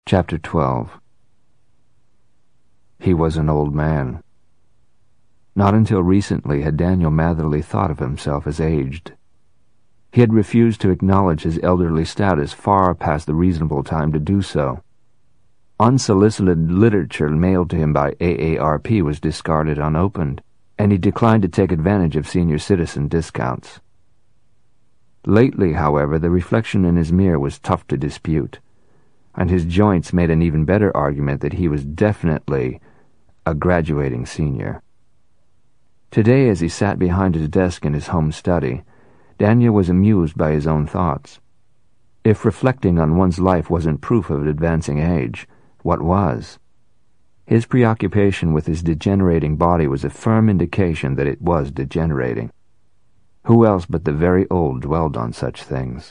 Chapter 12. He was an old man. Not until recently had Daniel Matherly thought of himself as aged. He had refused to acknowledge his elderly status far past the reasonable time to do so. Unsolicited literature mailed to him by AARP was discarded unopened, and he declined to take advantage of senior citizen discounts. Lately, however, the reflection in his mirror was tough to dispute, and his joints made an even better argument that he was definitely a graduating senior. Today, as he sat behind his desk in his home study, Daniel was amused by his own thoughts. If reflecting on one's life wasn't proof of advancing age, what was? His preoccupation with his degenerating body was a firm indication that it was degenerating. Who else but the very old dwelled on such things?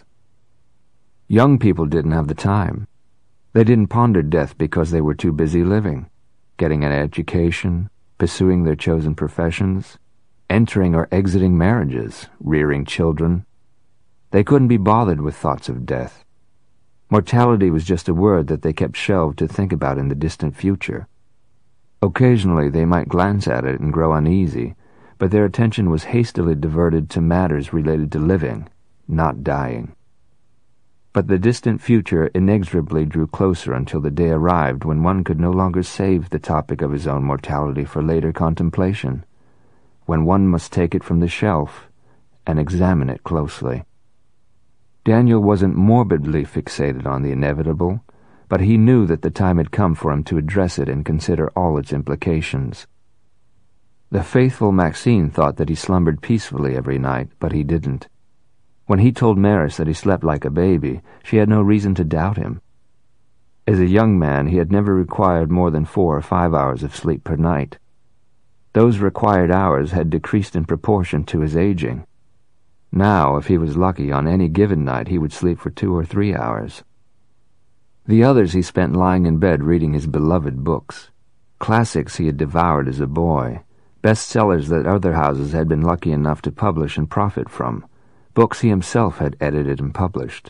Young people didn't have the time. They didn't ponder death because they were too busy living, getting an education, pursuing their chosen professions, entering or exiting marriages, rearing children. They couldn't be bothered with thoughts of death. Mortality was just a word that they kept shelved to think about in the distant future. Occasionally they might glance at it and grow uneasy, but their attention was hastily diverted to matters related to living, not dying. But the distant future inexorably drew closer until the day arrived when one could no longer save the topic of his own mortality for later contemplation, when one must take it from the shelf and examine it closely. Daniel wasn't morbidly fixated on the inevitable, but he knew that the time had come for him to address it and consider all its implications. The faithful Maxine thought that he slumbered peacefully every night, but he didn't. When he told Maris that he slept like a baby, she had no reason to doubt him. As a young man, he had never required more than 4 or 5 hours of sleep per night. Those required hours had decreased in proportion to his aging. Now, if he was lucky, on any given night he would sleep for 2 or 3 hours. The others he spent lying in bed reading his beloved books, classics he had devoured as a boy, bestsellers that other houses had been lucky enough to publish and profit from, books he himself had edited and published.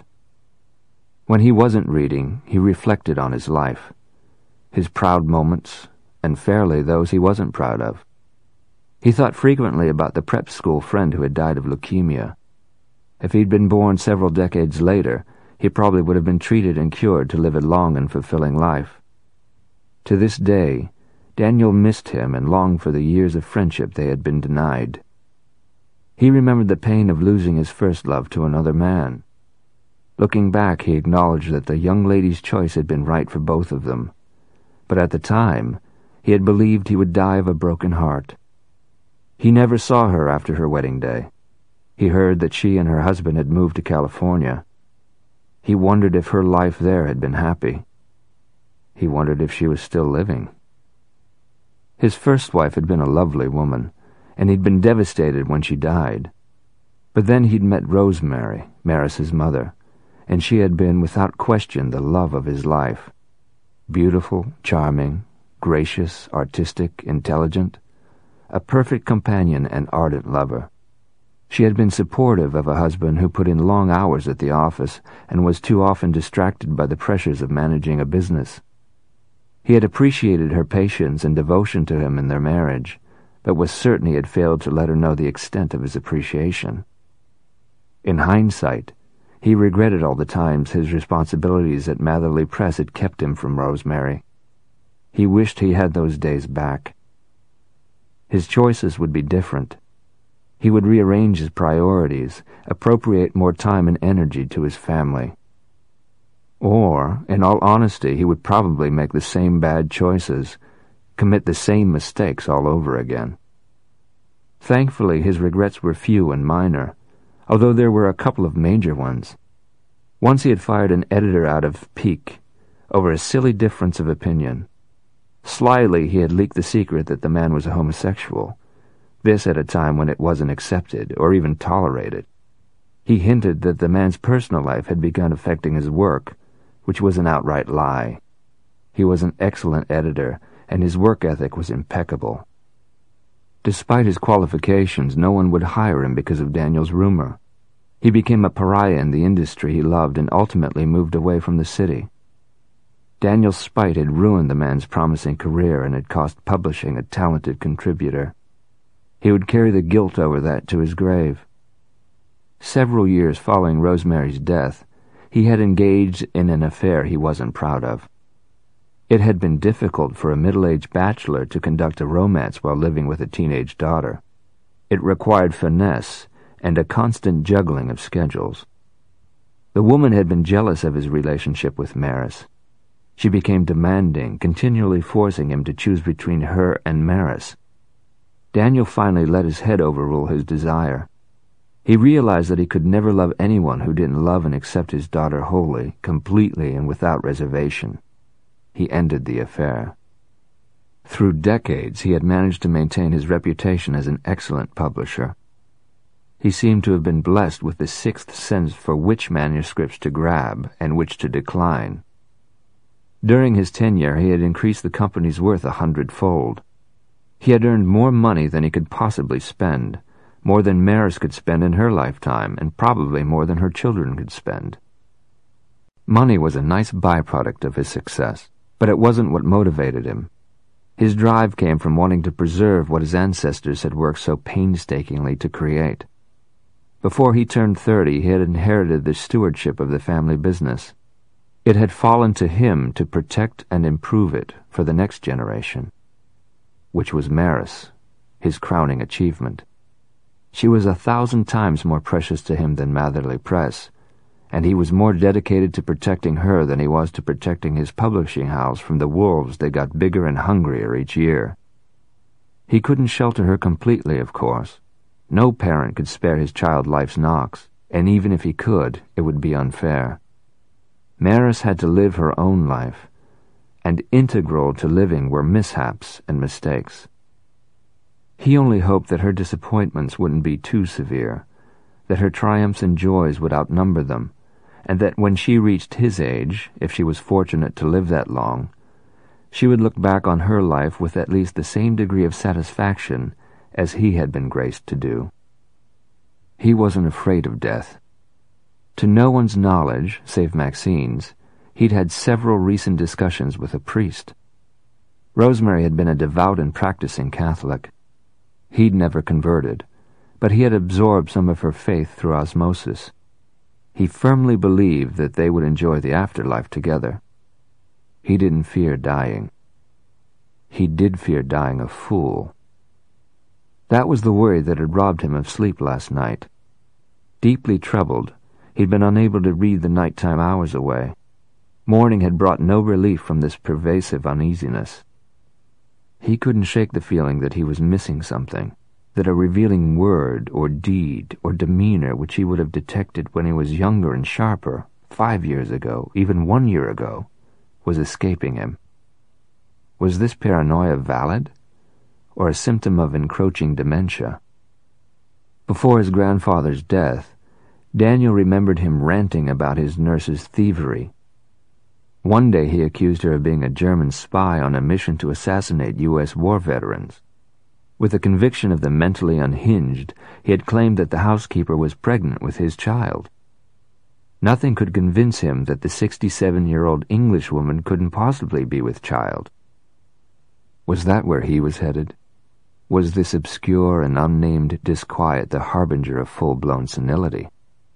When he wasn't reading, he reflected on his life, his proud moments, and fairly those he wasn't proud of. He thought frequently about the prep school friend who had died of leukemia. If he'd been born several decades later, he probably would have been treated and cured to live a long and fulfilling life. To this day, Daniel missed him and longed for the years of friendship they had been denied. He remembered the pain of losing his first love to another man. Looking back, he acknowledged that the young lady's choice had been right for both of them, but at the time, he had believed he would die of a broken heart. He never saw her after her wedding day. He heard that she and her husband had moved to California. He wondered if her life there had been happy. He wondered if she was still living. His first wife had been a lovely woman, and he'd been devastated when she died. But then he'd met Rosemary, Maris's mother, and she had been without question the love of his life. Beautiful, charming, gracious, artistic, intelligent, a perfect companion and ardent lover. She had been supportive of a husband who put in long hours at the office and was too often distracted by the pressures of managing a business. He had appreciated her patience and devotion to him in their marriage, but was certain he had failed to let her know the extent of his appreciation. In hindsight, he regretted all the times his responsibilities at Matherly Press had kept him from Rosemary. He wished he had those days back. His choices would be different. He would rearrange his priorities, appropriate more time and energy to his family. Or, in all honesty, he would probably make the same bad choices, commit the same mistakes all over again. Thankfully, his regrets were few and minor, although there were a couple of major ones. Once he had fired an editor out of Pique over a silly difference of opinion. Slyly, he had leaked the secret that the man was a homosexual, this at a time when it wasn't accepted or even tolerated. He hinted that the man's personal life had begun affecting his work, which was an outright lie. He was an excellent editor, and his work ethic was impeccable. Despite his qualifications, no one would hire him because of Daniel's rumor. He became a pariah in the industry he loved and ultimately moved away from the city. Daniel's spite had ruined the man's promising career and had cost publishing a talented contributor. He would carry the guilt over that to his grave. Several years following Rosemary's death, he had engaged in an affair he wasn't proud of. It had been difficult for a middle-aged bachelor to conduct a romance while living with a teenage daughter. It required finesse and a constant juggling of schedules. The woman had been jealous of his relationship with Maris. She became demanding, continually forcing him to choose between her and Maris. Daniel finally let his head overrule his desire. He realized that he could never love anyone who didn't love and accept his daughter wholly, completely, and without reservation. He ended the affair. Through decades, he had managed to maintain his reputation as an excellent publisher. He seemed to have been blessed with the sixth sense for which manuscripts to grab and which to decline. During his tenure, he had increased the company's worth 100-fold. He had earned more money than he could possibly spend, more than Maris could spend in her lifetime, and probably more than her children could spend. Money was a nice byproduct of his success, but it wasn't what motivated him. His drive came from wanting to preserve what his ancestors had worked so painstakingly to create. Before he turned 30, he had inherited the stewardship of the family business. It had fallen to him to protect and improve it for the next generation, which was Maris, his crowning achievement. She was 1,000 times more precious to him than Matherly Press, and he was more dedicated to protecting her than he was to protecting his publishing house from the wolves that got bigger and hungrier each year. He couldn't shelter her completely, of course. No parent could spare his child life's knocks, and even if he could, it would be unfair. Maris had to live her own life, and integral to living were mishaps and mistakes. He only hoped that her disappointments wouldn't be too severe, that her triumphs and joys would outnumber them, and that when she reached his age, if she was fortunate to live that long, she would look back on her life with at least the same degree of satisfaction as he had been graced to do. He wasn't afraid of death. To no one's knowledge, save Maxine's, he'd had several recent discussions with a priest. Rosemary had been a devout and practicing Catholic. He'd never converted, but he had absorbed some of her faith through osmosis. He firmly believed that they would enjoy the afterlife together. He didn't fear dying. He did fear dying a fool. That was the worry that had robbed him of sleep last night. Deeply troubled, he'd been unable to read the nighttime hours away. Morning had brought no relief from this pervasive uneasiness. He couldn't shake the feeling that he was missing something, that a revealing word or deed or demeanor which he would have detected when he was younger and sharper, 5 years ago, even 1 year ago, was escaping him. Was this paranoia valid, or a symptom of encroaching dementia? Before his grandfather's death, Daniel remembered him ranting about his nurse's thievery. One day he accused her of being a German spy on a mission to assassinate U.S. war veterans. With the conviction of the mentally unhinged, he had claimed that the housekeeper was pregnant with his child. Nothing could convince him that the 67-year-old Englishwoman couldn't possibly be with child. Was that where he was headed? Was this obscure and unnamed disquiet the harbinger of full-blown senility?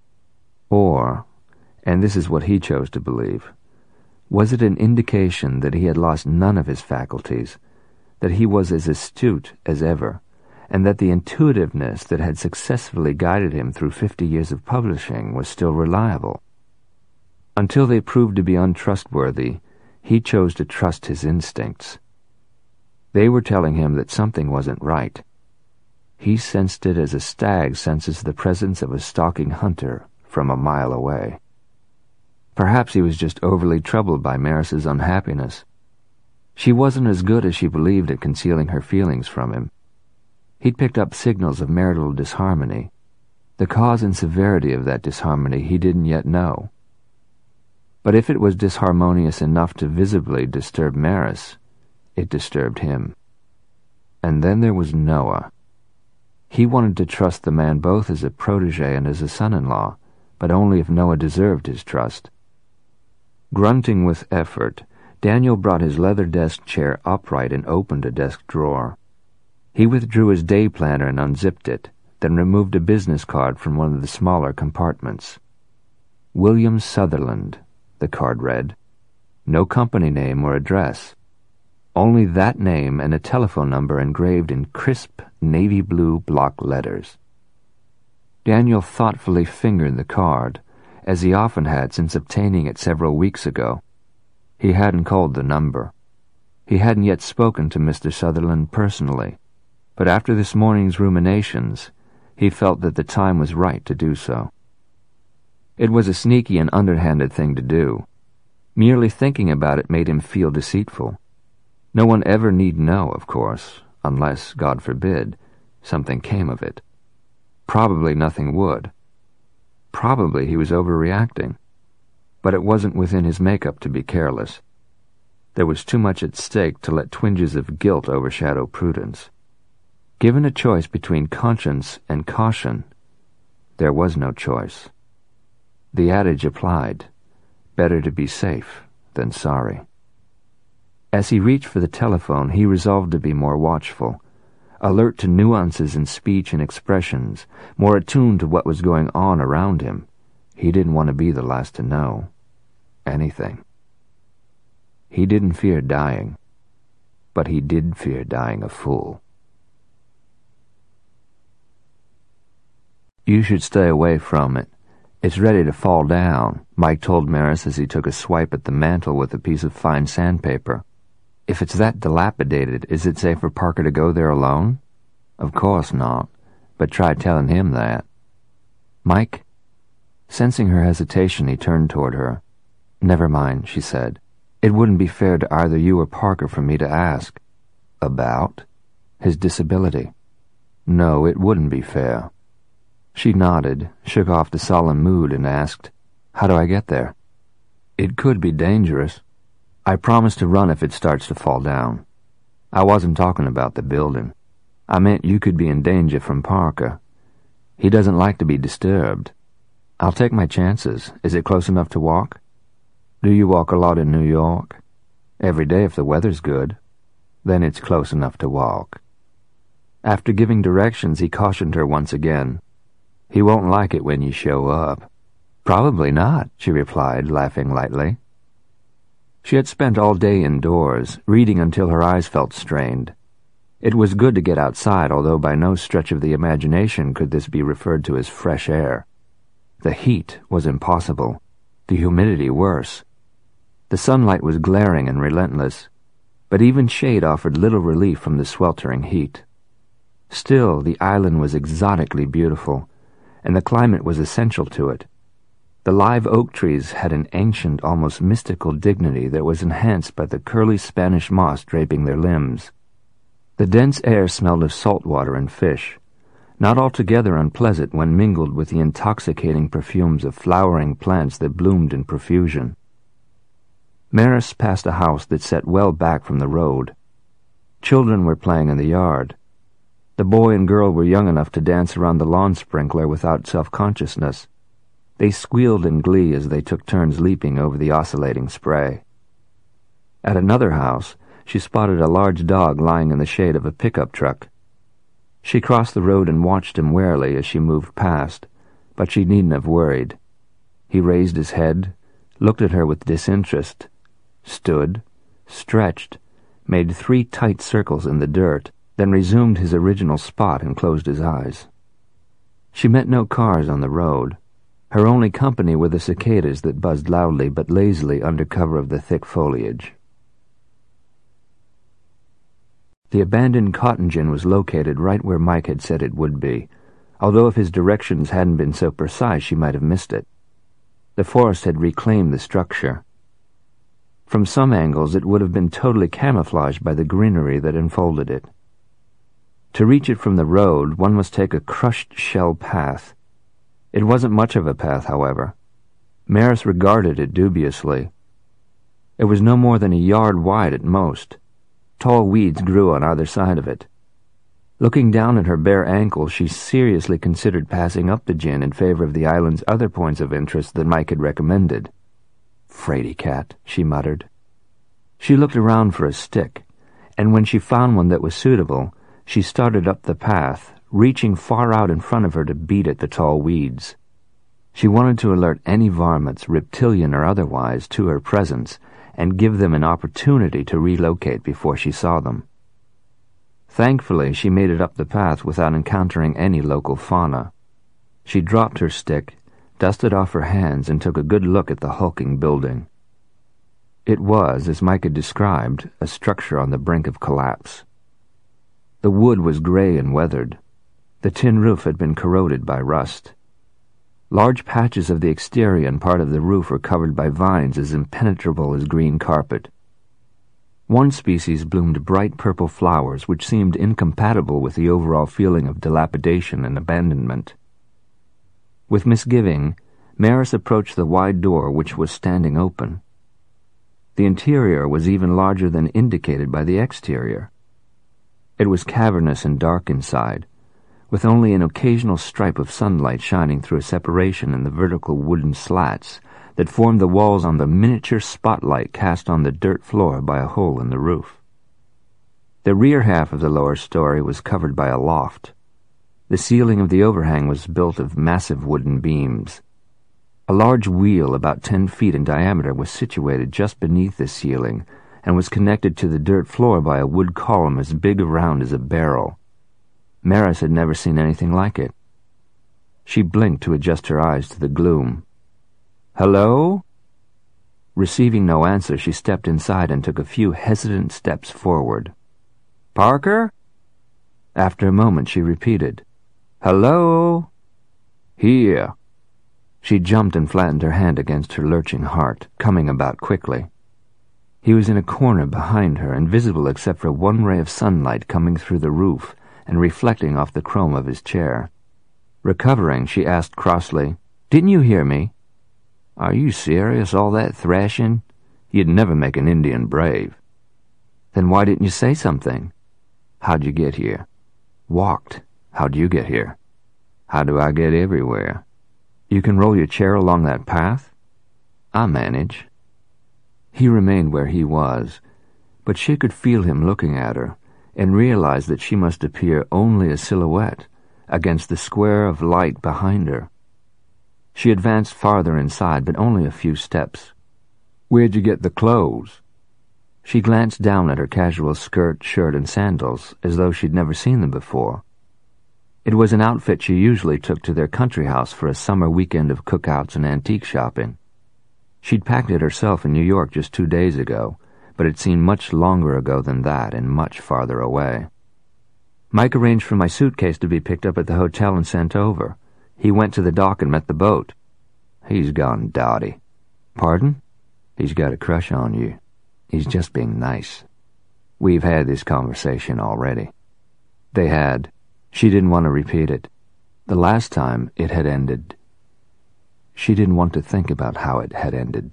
Or, and this is what he chose to believe, was it an indication that he had lost none of his faculties, that he was as astute as ever, and that the intuitiveness that had successfully guided him through 50 years of publishing was still reliable? Until they proved to be untrustworthy, he chose to trust his instincts. They were telling him that something wasn't right. He sensed it as a stag senses the presence of a stalking hunter from a mile away. Perhaps he was just overly troubled by Maris's unhappiness. She wasn't as good as she believed at concealing her feelings from him. He'd picked up signals of marital disharmony. The cause and severity of that disharmony he didn't yet know. But if it was disharmonious enough to visibly disturb Maris, it disturbed him. And then there was Noah. He wanted to trust the man both as a protege and as a son-in-law, but only if Noah deserved his trust. Grunting with effort, Daniel brought his leather desk chair upright and opened a desk drawer. He withdrew his day planner and unzipped it, then removed a business card from one of the smaller compartments. William Sutherland, the card read. No company name or address. Only that name and a telephone number engraved in crisp navy blue block letters. Daniel thoughtfully fingered the card, as he often had since obtaining it several weeks ago. He hadn't called the number. He hadn't yet spoken to Mr. Sutherland personally, but after this morning's ruminations, he felt that the time was right to do so. It was a sneaky and underhanded thing to do. Merely thinking about it made him feel deceitful. No one ever need know, of course, unless, God forbid, something came of it. Probably nothing would. Probably he was overreacting. But it wasn't within his makeup to be careless. There was too much at stake to let twinges of guilt overshadow prudence. Given a choice between conscience and caution, there was no choice. The adage applied, better to be safe than sorry. As he reached for the telephone, he resolved to be more watchful, alert to nuances in speech and expressions, more attuned to what was going on around him. He didn't want to be the last to know anything. He didn't fear dying, but he did fear dying a fool. You should stay away from it. It's ready to fall down, Mike told Maris as he took a swipe at the mantel with a piece of fine sandpaper. If it's that dilapidated, is it safe for Parker to go there alone? Of course not, but try telling him that. Mike? Sensing her hesitation, he turned toward her. Never mind, she said. It wouldn't be fair to either you or Parker for me to ask. About? His disability. No, it wouldn't be fair. She nodded, shook off the solemn mood, and asked, How do I get there? It could be dangerous. I promise to run if it starts to fall down. I wasn't talking about the building. I meant you could be in danger from Parker. He doesn't like to be disturbed. I'll take my chances. Is it close enough to walk? Do you walk a lot in New York? Every day if the weather's good. Then it's close enough to walk. After giving directions, he cautioned her once again. He won't like it when you show up. Probably not, she replied, laughing lightly. She had spent all day indoors, reading until her eyes felt strained. It was good to get outside, although by no stretch of the imagination could this be referred to as fresh air. The heat was impossible, the humidity worse. The sunlight was glaring and relentless, but even shade offered little relief from the sweltering heat. Still, the island was exotically beautiful, and the climate was essential to it. The live oak trees had an ancient, almost mystical dignity that was enhanced by the curly Spanish moss draping their limbs. The dense air smelled of salt water and fish, not altogether unpleasant when mingled with the intoxicating perfumes of flowering plants that bloomed in profusion. Maris passed a house that sat well back from the road. Children were playing in the yard. The boy and girl were young enough to dance around the lawn sprinkler without self-consciousness. They squealed in glee as they took turns leaping over the oscillating spray. At another house, she spotted a large dog lying in the shade of a pickup truck. She crossed the road and watched him warily as she moved past, but she needn't have worried. He raised his head, looked at her with disinterest, stood, stretched, made 3 tight circles in the dirt, then resumed his original spot and closed his eyes. She met no cars on the road. Her only company were the cicadas that buzzed loudly but lazily under cover of the thick foliage. The abandoned cotton gin was located right where Mike had said it would be, although if his directions hadn't been so precise she might have missed it. The forest had reclaimed the structure. From some angles it would have been totally camouflaged by the greenery that enfolded it. To reach it from the road, one must take a crushed shell path. It wasn't much of a path, however. Maris regarded it dubiously. It was no more than a yard wide at most. Tall weeds grew on either side of it. Looking down at her bare ankles, she seriously considered passing up the gin in favor of the island's other points of interest that Mike had recommended. "Fraidy cat," she muttered. She looked around for a stick, and when she found one that was suitable, she started up the path, reaching far out in front of her to beat at the tall weeds. She wanted to alert any varmints, reptilian or otherwise, to her presence and give them an opportunity to relocate before she saw them. Thankfully, she made it up the path without encountering any local fauna. She dropped her stick, dusted off her hands, and took a good look at the hulking building. It was, as Mike had described, a structure on the brink of collapse. The wood was gray and weathered. The tin roof had been corroded by rust. Large patches of the exterior and part of the roof were covered by vines as impenetrable as green carpet. One species bloomed bright purple flowers which seemed incompatible with the overall feeling of dilapidation and abandonment. With misgiving, Maris approached the wide door which was standing open. The interior was even larger than indicated by the exterior. It was cavernous and dark inside, with only an occasional stripe of sunlight shining through a separation in the vertical wooden slats that formed the walls on the miniature spotlight cast on the dirt floor by a hole in the roof. The rear half of the lower story was covered by a loft. The ceiling of the overhang was built of massive wooden beams. A large wheel about 10 feet in diameter was situated just beneath the ceiling and was connected to the dirt floor by a wood column as big around as a barrel. Maris had never seen anything like it. She blinked to adjust her eyes to the gloom. "Hello?" Receiving no answer, she stepped inside and took a few hesitant steps forward. "Parker?" After a moment she repeated, "Hello?" "Here." She jumped and flattened her hand against her lurching heart, coming about quickly. He was in a corner behind her, invisible except for one ray of sunlight coming through the roof and reflecting off the chrome of his chair. Recovering, she asked crossly, "Didn't you hear me?" "Are you serious, all that thrashing? You'd never make an Indian brave." "Then why didn't you say something?" "How'd you get here?" "Walked. How'd you get here?" "How do I get everywhere?" "You can roll your chair along that path?" "I manage." He remained where he was, but she could feel him looking at her, and realized that she must appear only a silhouette against the square of light behind her. She advanced farther inside, but only a few steps. "Where'd you get the clothes?" She glanced down at her casual skirt, shirt, and sandals, as though she'd never seen them before. It was an outfit she usually took to their country house for a summer weekend of cookouts and antique shopping. She'd packed it herself in New York just 2 days ago, but it seemed much longer ago than that and much farther away. "Mike arranged for my suitcase to be picked up at the hotel and sent over. He went to the dock and met the boat." "He's gone dotty." "Pardon?" "He's got a crush on you. He's just being nice. We've had this conversation already." They had. She didn't want to repeat it. The last time it had ended. She didn't want to think about how it had ended.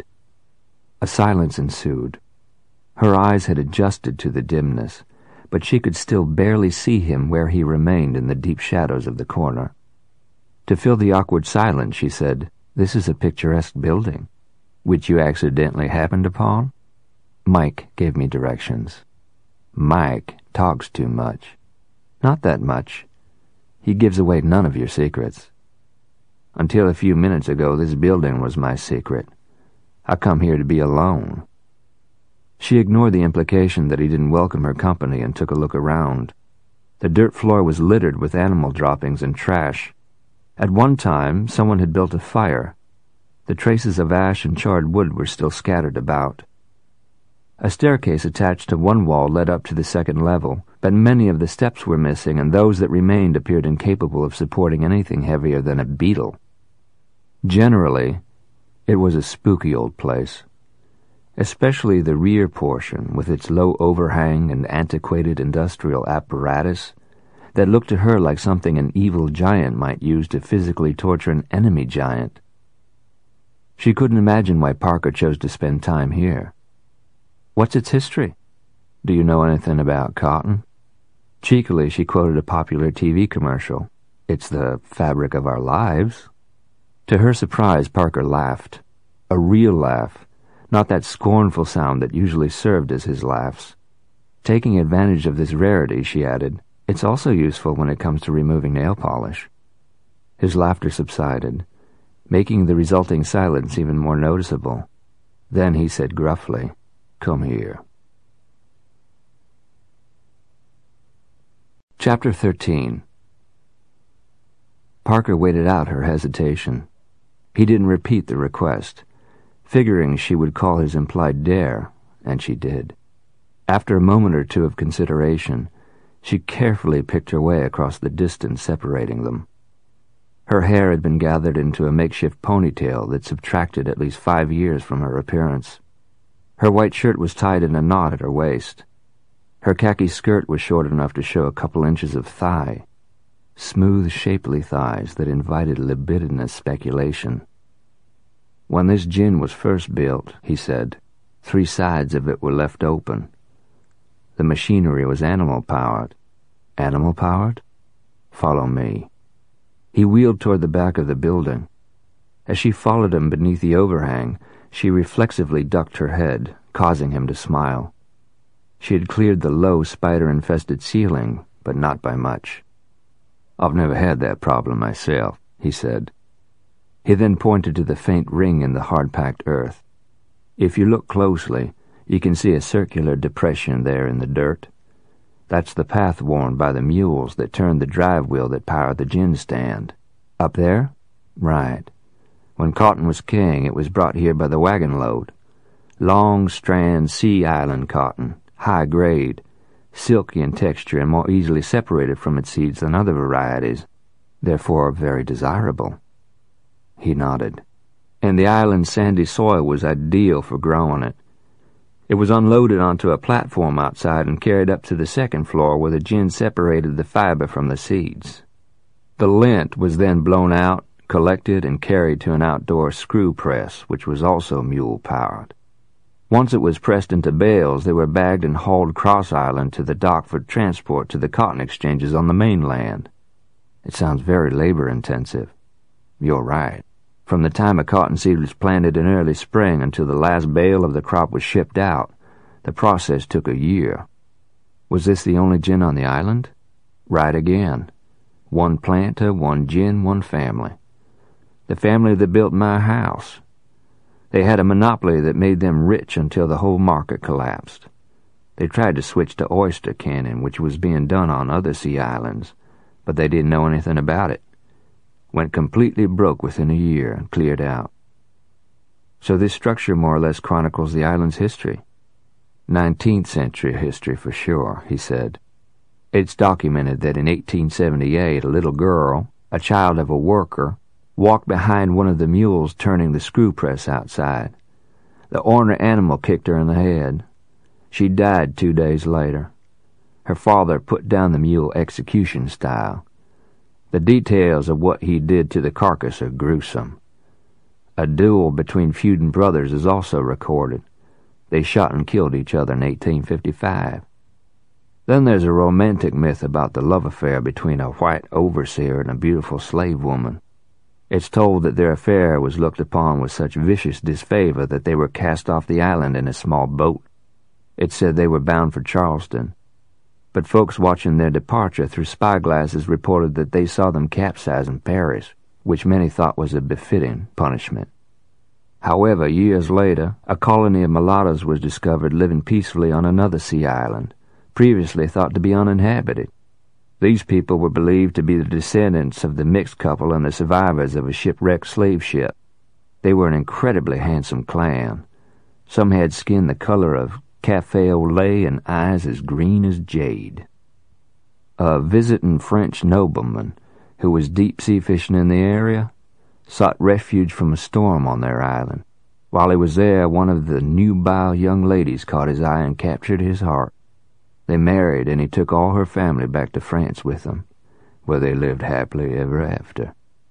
A silence ensued. Her eyes had adjusted to the dimness, but she could still barely see him where he remained in the deep shadows of the corner. To fill the awkward silence, she said, "This is a picturesque building, which you accidentally happened upon?" Mike gave me directions. "Mike talks too much." "Not that much. He gives away none of your secrets." "Until a few minutes ago, this building was my secret. I come here to be alone." She ignored the implication that he didn't welcome her company and took a look around. The dirt floor was littered with animal droppings and trash. At one time, someone had built a fire. The traces of ash and charred wood were still scattered about. A staircase attached to one wall led up to the second level, but many of the steps were missing, and those that remained appeared incapable of supporting anything heavier than a beetle. Generally, it was a spooky old place, especially the rear portion with its low overhang and antiquated industrial apparatus that looked to her like something an evil giant might use to physically torture an enemy giant. She couldn't imagine why Parker chose to spend time here. "What's its history?" "Do you know anything about cotton?" Cheekily, she quoted a popular TV commercial. "It's the fabric of our lives." To her surprise, Parker laughed. A real laugh, not that scornful sound that usually served as his laughs. Taking advantage of this rarity, she added, "It's also useful when it comes to removing nail polish." His laughter subsided, making the resulting silence even more noticeable. Then he said gruffly, "Come here." Chapter 13. Parker waited out her hesitation. He didn't repeat the request, figuring she would call his implied dare, and she did. After a moment or two of consideration, she carefully picked her way across the distance separating them. Her hair had been gathered into a makeshift ponytail that subtracted at least 5 years from her appearance. Her white shirt was tied in a knot at her waist. Her khaki skirt was short enough to show a couple inches of thigh, smooth, shapely thighs that invited libidinous speculation. "When this gin was first built," he said, 3 sides of it were left open. The machinery was animal-powered. Animal-powered? Follow me. He wheeled toward the back of the building. As she followed him beneath the overhang, she reflexively ducked her head, causing him to smile. She had cleared the low, spider-infested ceiling, but not by much. "I've never had that problem myself," he said. He then pointed to the faint ring in the hard-packed earth. "If you look closely, you can see a circular depression there in the dirt. That's the path worn by the mules that turned the drive wheel that powered the gin stand. Up there? Right. When cotton was king, it was brought here by the wagon load. Long strand Sea Island cotton, high grade, silky in texture and more easily separated from its seeds than other varieties, therefore very desirable." He nodded. "And the island's sandy soil was ideal for growing it. It was unloaded onto a platform outside and carried up to the second floor where the gin separated the fiber from the seeds. The lint was then blown out, collected, and carried to an outdoor screw press, which was also mule-powered. Once it was pressed into bales, they were bagged and hauled cross-island to the dock for transport to the cotton exchanges on the mainland. It sounds very labor-intensive." "You're right. From the time a cotton seed was planted in early spring until the last bale of the crop was shipped out, the process took a year." "Was this the only gin on the island?" "Right again. 1 planter, 1 gin, 1 family. The family that built my house. They had a monopoly that made them rich until the whole market collapsed. They tried to switch to oyster canning, which was being done on other sea islands, but they didn't know anything about it. Went completely broke within a year and cleared out." "So this structure more or less chronicles the island's history?" 19th century history for sure," he said. "It's documented that in 1878 a little girl, a child of a worker, walked behind one of the mules turning the screw press outside. The ornery animal kicked her in the head. She died 2 days later. Her father put down the mule execution style. The details of what he did to the carcass are gruesome. A duel between feuding brothers is also recorded. They shot and killed each other in 1855. Then there's a romantic myth about the love affair between a white overseer and a beautiful slave woman. It's told that their affair was looked upon with such vicious disfavor that they were cast off the island in a small boat. It's said they were bound for Charleston, but folks watching their departure through spyglasses reported that they saw them capsize in Paris, which many thought was a befitting punishment. However, years later, a colony of mulattoes was discovered living peacefully on another sea island, previously thought to be uninhabited. These people were believed to be the descendants of the mixed couple and the survivors of a shipwrecked slave ship. They were an incredibly handsome clan. Some had skin the color of cafe au lait and eyes as green as jade. A visiting French nobleman, who was deep-sea fishing in the area, sought refuge from a storm on their island. While he was there, one of the nubile young ladies caught his eye and captured his heart. They married, and he took all her family back to France with him, where they lived happily ever after."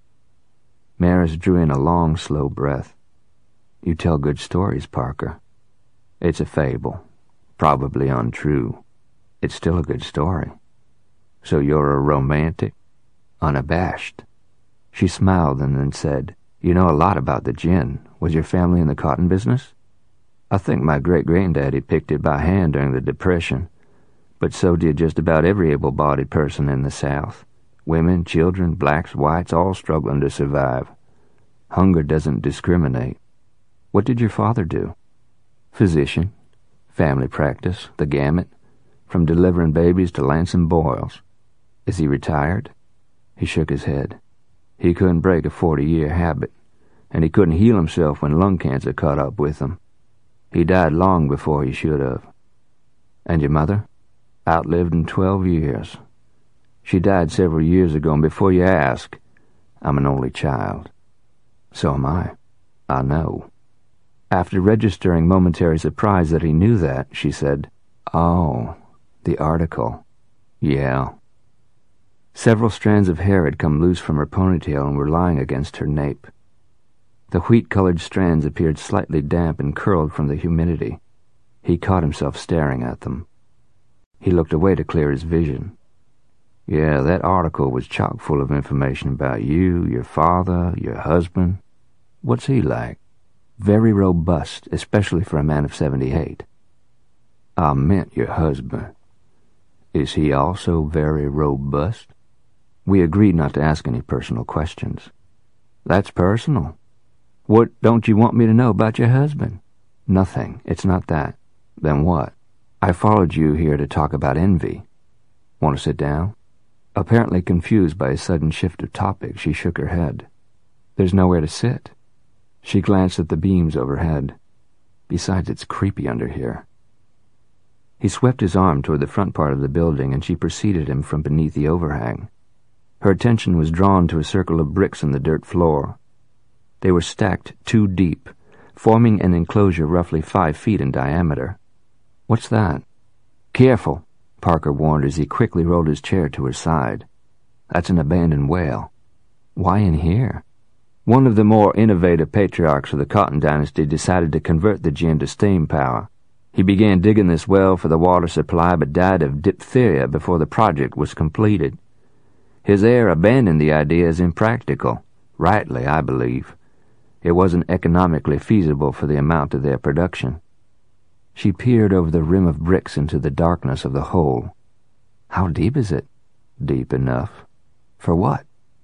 Maris drew in a long, slow breath. "You tell good stories, Parker. It's a fable, probably untrue. It's still a good story. So you're a romantic?" "Unabashed." She smiled and then said, "You know a lot about the gin. Was your family in the cotton business?" I think my great-granddaddy picked it by hand during the Depression, but so did just about every able-bodied person in the South. Women, children, blacks, whites, all struggling to survive. Hunger doesn't discriminate. What did your father do? Physician, family practice, the gamut, from delivering babies to lancing boils. Is he retired? He shook his head. He couldn't break a 40-year habit, and he couldn't heal himself when lung cancer caught up with him. He died long before he should have. And your mother? Outlived him 12 years. She died several years ago, and before you ask, I'm an only child. So am I. I know. After registering momentary surprise that he knew that, she said, "Oh, the article. Yeah." Several strands of hair had come loose from her ponytail and were lying against her nape. The wheat-colored strands appeared slightly damp and curled from the humidity. He caught himself staring at them. He looked away to clear his vision. Yeah, that article was chock full of information about you, your father, your husband. What's he like? Very robust, especially for a man of 78. I meant your husband. Is he also very robust? We agreed not to ask any personal questions. That's personal. What don't you want me to know about your husband? Nothing. It's not that. Then what? I followed you here to talk about envy. Want to sit down? Apparently confused by a sudden shift of topic, she shook her head. There's nowhere to sit. She glanced at the beams overhead. Besides, it's creepy under here. He swept his arm toward the front part of the building, and she preceded him from beneath the overhang. Her attention was drawn to a circle of bricks on the dirt floor. They were stacked 2 deep, forming an enclosure roughly 5 feet in diameter. What's that? Careful, Parker warned as he quickly rolled his chair to her side. That's an abandoned well. Why in here? One of the more innovative patriarchs of the Cotton Dynasty decided to convert the gin to steam power. He began digging this well for the water supply but died of diphtheria before the project was completed. His heir abandoned the idea as impractical. Rightly, I believe. It wasn't economically feasible for the amount of their production. She peered over the rim of bricks into the darkness of the hole. How deep is it? Deep enough. For what?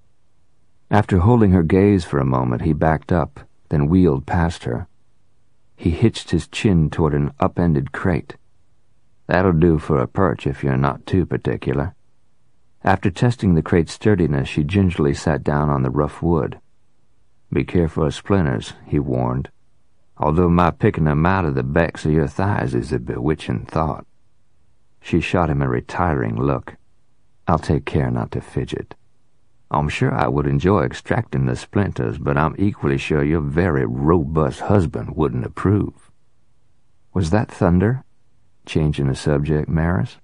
After holding her gaze for a moment, he backed up, then wheeled past her. He hitched his chin toward an upended crate. That'll do for a perch if you're not too particular. After testing the crate's sturdiness, she gingerly sat down on the rough wood. Be careful of splinters, he warned, although my picking them out of the backs of your thighs is a bewitching thought. She shot him a retiring look. I'll take care not to fidget. I'm sure I would enjoy extracting the splinters, but I'm equally sure your very robust husband wouldn't approve. Was that thunder? Changing the subject, Maris?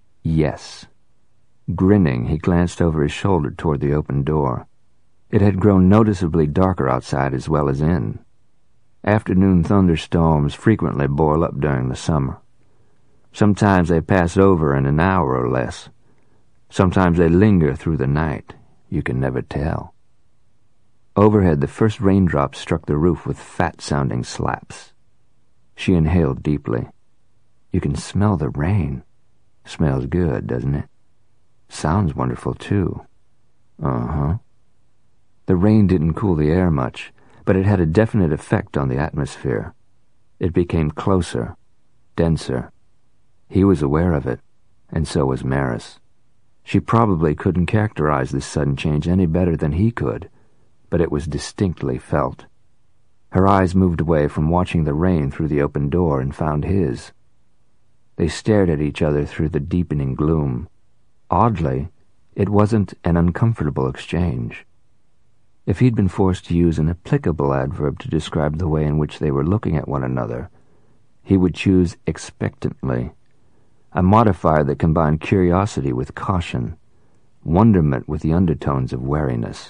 Yes. Grinning, he glanced over his shoulder toward the open door. It had grown noticeably darker outside as well as in. Afternoon thunderstorms frequently boil up during the summer. Sometimes they pass over in an hour or less. Sometimes they linger through the night. You can never tell. Overhead, the first raindrops struck the roof with fat-sounding slaps. She inhaled deeply. You can smell the rain. Smells good, doesn't it? Sounds wonderful, too. Uh-huh. The rain didn't cool the air much, but it had a definite effect on the atmosphere. It became closer, denser. He was aware of it, and so was Maris. She probably couldn't characterize this sudden change any better than he could, but it was distinctly felt. Her eyes moved away from watching the rain through the open door and found his. They stared at each other through the deepening gloom. Oddly, it wasn't an uncomfortable exchange. If he'd been forced to use an applicable adverb to describe the way in which they were looking at one another, he would choose expectantly, a modifier that combined curiosity with caution, wonderment with the undertones of wariness.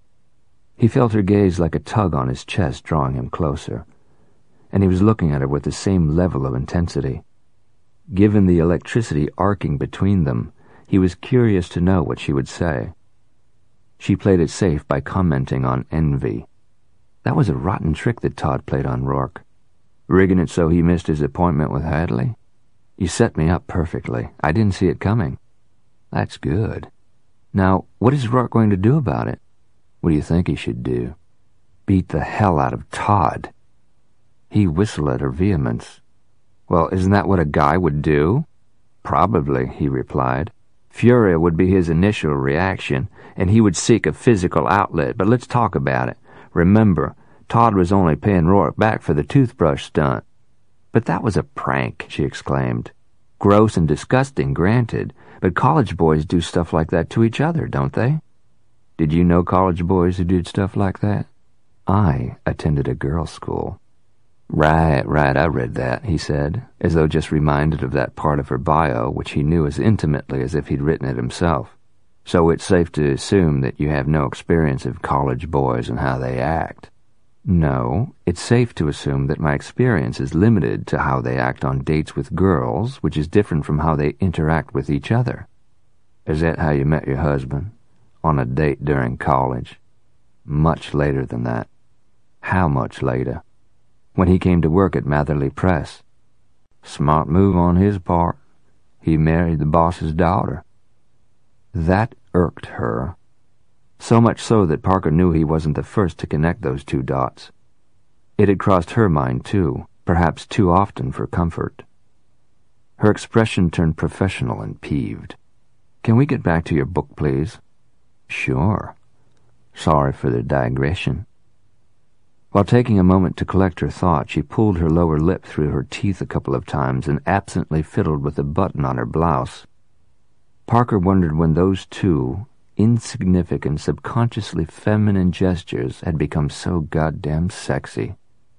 He felt her gaze like a tug on his chest, drawing him closer, and he was looking at her with the same level of intensity. Given the electricity arcing between them, he was curious to know what she would say. She played it safe by commenting on envy. That was a rotten trick that Todd played on Rourke. Rigging it so he missed his appointment with Hadley? You set me up perfectly. I didn't see it coming. That's good. Now, what is Rourke going to do about it? What do you think he should do? Beat the hell out of Todd. He whistled at her vehemence. Well, isn't that what a guy would do? Probably, he replied. Fury would be his initial reaction, and he would seek a physical outlet, but let's talk about it. Remember, Todd was only paying Rourke back for the toothbrush stunt. But that was a prank, she exclaimed. Gross and disgusting, granted, but college boys do stuff like that to each other, don't they? Did you know college boys who did stuff like that? I attended a girls' school. Right, I read that, he said, as though just reminded of that part of her bio which he knew as intimately as if he'd written it himself. So it's safe to assume that you have no experience of college boys and how they act. No, it's safe to assume that my experience is limited to how they act on dates with girls, which is different from how they interact with each other. Is that how you met your husband? On a date during college? Much later than that. How much later? When he came to work at Matherly Press. Smart move on his part. He married the boss's daughter. That irked her. So much so that Parker knew he wasn't the first to connect those two dots. It had crossed her mind too, perhaps too often for comfort. Her expression turned professional and peeved. Can we get back to your book, please? Sure. Sorry for the digression. While taking a moment to collect her thought, she pulled her lower lip through her teeth a couple of times and absently fiddled with a button on her blouse. Parker wondered when those two insignificant, subconsciously feminine gestures had become so goddamn sexy.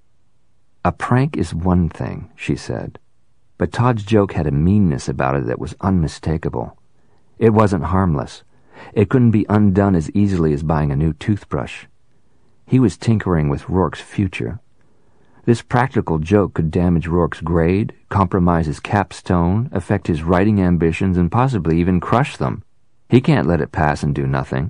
A prank is one thing, she said, but Todd's joke had a meanness about it that was unmistakable. It wasn't harmless. It couldn't be undone as easily as buying a new toothbrush. He was tinkering with Rourke's future. This practical joke could damage Rourke's grade, compromise his capstone, affect his writing ambitions, and possibly even crush them. He can't let it pass and do nothing.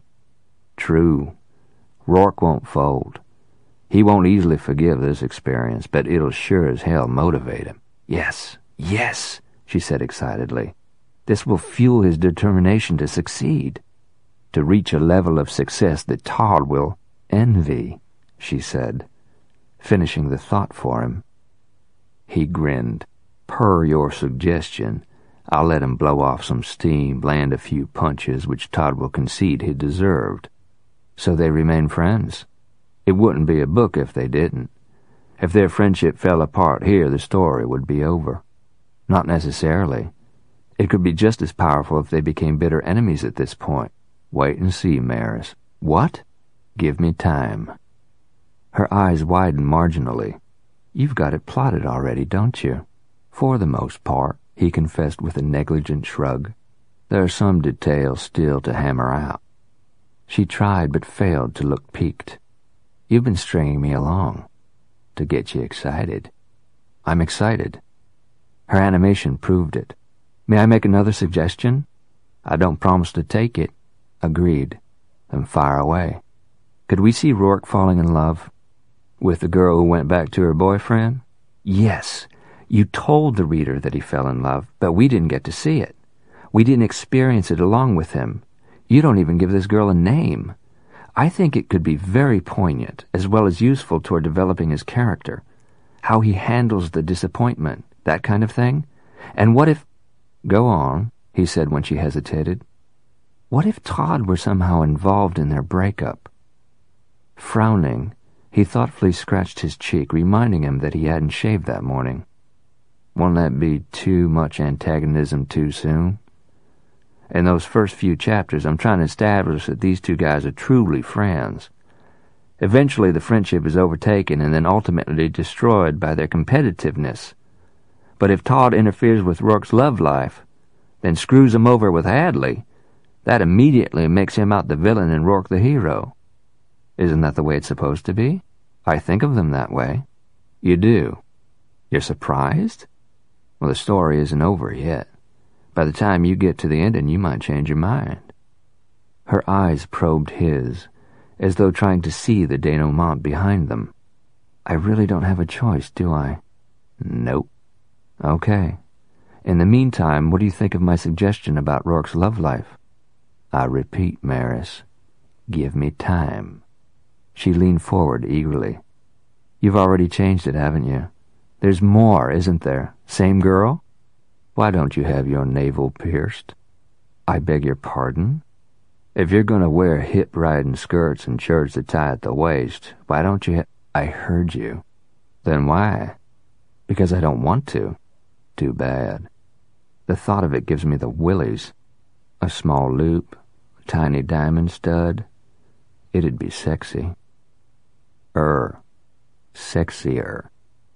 True. Rourke won't fold. He won't easily forgive this experience, but it'll sure as hell motivate him. Yes, she said excitedly. This will fuel his determination to succeed, to reach a level of success that Todd will envy, she said, finishing the thought for him. He grinned. Per your suggestion, I'll let him blow off some steam, land a few punches which Todd will concede he deserved. So they remain friends. It wouldn't be a book if they didn't. If their friendship fell apart here, the story would be over. Not necessarily. It could be just as powerful if they became bitter enemies at this point. Wait and see, Maris. What? Give me time. Her eyes widened marginally. You've got it plotted already, don't you? For the most part, he confessed with a negligent shrug. There are some details still to hammer out. She tried but failed to look piqued. You've been stringing me along. To get you excited. I'm excited. Her animation proved it. May I make another suggestion? I don't promise to take it. Agreed. Then fire away. Could we see Rourke falling in love? With the girl who went back to her boyfriend? Yes. You told the reader that he fell in love, but we didn't get to see it. We didn't experience it along with him. You don't even give this girl a name. I think it could be very poignant, as well as useful toward developing his character. How he handles the disappointment, that kind of thing. And what if... Go on, he said when she hesitated. What if Todd were somehow involved in their breakup? Frowning, he thoughtfully scratched his cheek, reminding him that he hadn't shaved that morning. Won't that be too much antagonism too soon? In those first few chapters, I'm trying to establish that these two guys are truly friends. Eventually, the friendship is overtaken and then ultimately destroyed by their competitiveness. But if Todd interferes with Rourke's love life, then screws him over with Hadley, that immediately makes him out the villain and Rourke the hero. Isn't that the way it's supposed to be? I think of them that way. You do? You're surprised? Well, the story isn't over yet. By the time you get to the ending, you might change your mind. Her eyes probed his, as though trying to see the denouement behind them. I really don't have a choice, do I? Nope. Okay. In the meantime, what do you think of my suggestion about Rourke's love life? I repeat, Maris, give me time. She leaned forward eagerly. You've already changed it, haven't you? There's more, isn't there? Same girl? Why don't you have your navel pierced? I beg your pardon? If you're going to wear hip-riding skirts and shirts that tie at the waist, why don't you I heard you. Then why? Because I don't want to. Too bad. The thought of it gives me the willies. A small loop, a tiny diamond stud. It'd be sexy. Sexier.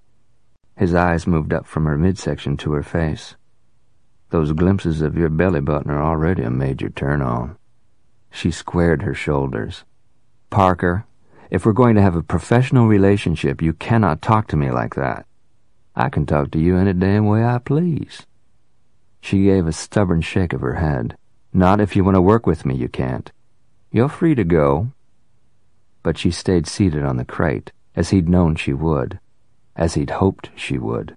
His eyes moved up from her midsection to her face. Those glimpses of your belly button are already a major turn-on. She squared her shoulders. Parker, if we're going to have a professional relationship, you cannot talk to me like that. I can talk to you any damn way I please. She gave a stubborn shake of her head. Not if you want to work with me, you can't. You're free to go. But she stayed seated on the crate, as he'd known she would, as he'd hoped she would.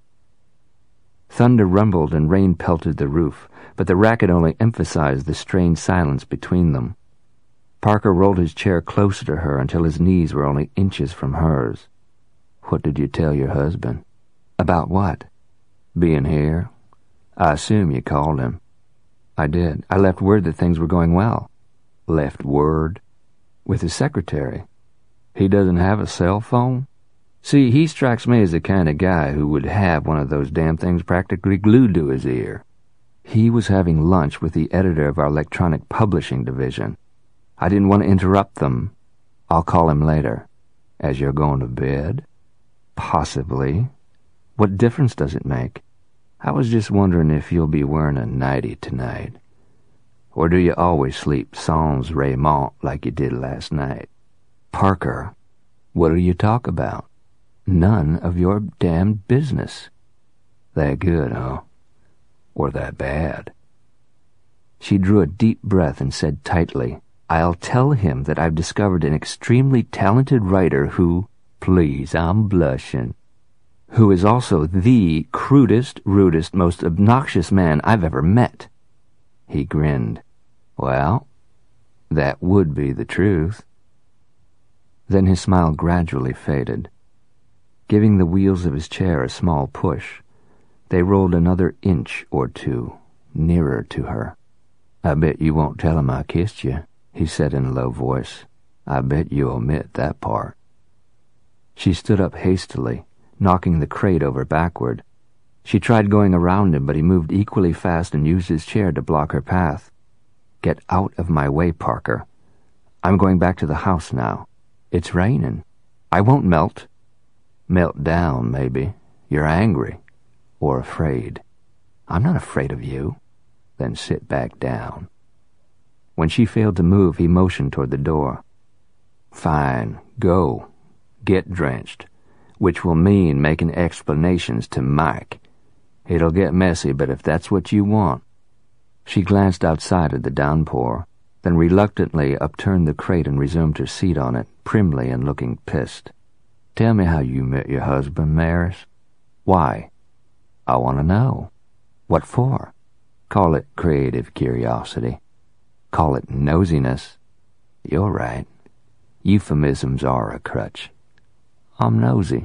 Thunder rumbled and rain pelted the roof, but the racket only emphasized the strained silence between them. Parker rolled his chair closer to her until his knees were only inches from hers. What did you tell your husband? About what? Being here. I assume you called him. I did. I left word that things were going well. Left word? With his secretary. He doesn't have a cell phone? See, he strikes me as the kind of guy who would have one of those damn things practically glued to his ear. He was having lunch with the editor of our electronic publishing division. I didn't want to interrupt them. I'll call him later. As you're going to bed? Possibly. What difference does it make? I was just wondering if you'll be wearing a nightie tonight. Or do you always sleep sans raiment like you did last night? Parker, what'll you talk about? None of your damn business. That good, huh? Or that bad? She drew a deep breath and said tightly, I'll tell him that I've discovered an extremely talented writer who, please, I'm blushing, who is also the crudest, rudest, most obnoxious man I've ever met. He grinned. Well, that would be the truth. Then his smile gradually faded. Giving the wheels of his chair a small push, they rolled another inch or two, nearer to her. I bet you won't tell him I kissed you, he said in a low voice. I bet you omit that part. She stood up hastily, knocking the crate over backward. She tried going around him, but he moved equally fast and used his chair to block her path. Get out of my way, Parker. I'm going back to the house now. It's raining. I won't melt. Melt down, maybe. You're angry. Or afraid. I'm not afraid of you. Then sit back down. When she failed to move, he motioned toward the door. Fine, go. Get drenched. Which will mean making explanations to Mike. It'll get messy, but if that's what you want. She glanced outside at the downpour, then reluctantly upturned the crate and resumed her seat on it, primly and looking pissed. Tell me how you met your husband, Maris. Why? I want to know. What for? Call it creative curiosity. Call it nosiness. You're right. Euphemisms are a crutch. I'm nosy.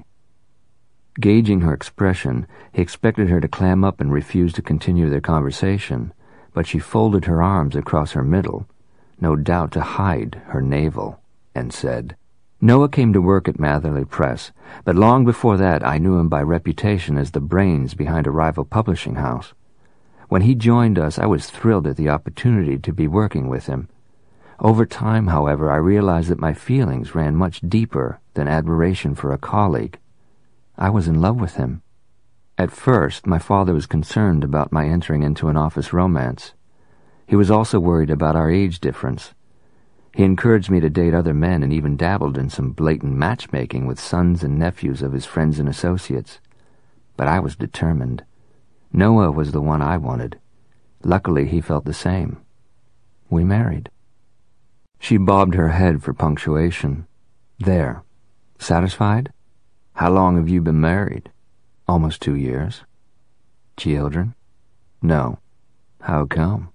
Gauging her expression, he expected her to clam up and refuse to continue their conversation, but she folded her arms across her middle, no doubt to hide her navel, and said, Noah came to work at Matherly Press, but long before that I knew him by reputation as the brains behind a rival publishing house. When he joined us, I was thrilled at the opportunity to be working with him. Over time, however, I realized that my feelings ran much deeper than admiration for a colleague. I was in love with him. At first, my father was concerned about my entering into an office romance. He was also worried about our age difference. He encouraged me to date other men and even dabbled in some blatant matchmaking with sons and nephews of his friends and associates. But I was determined. Noah was the one I wanted. Luckily, he felt the same. We married. She bobbed her head for punctuation. There. Satisfied? How long have you been married? Almost 2 years. Children? No. How come?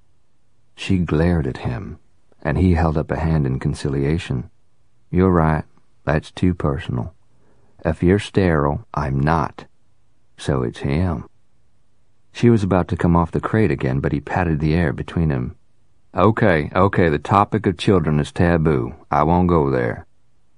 She glared at him, and he held up a hand in conciliation. You're right. That's too personal. If you're sterile, I'm not. So it's him. She was about to come off the crate again, but he patted the air between them. Okay, the topic of children is taboo. I won't go there.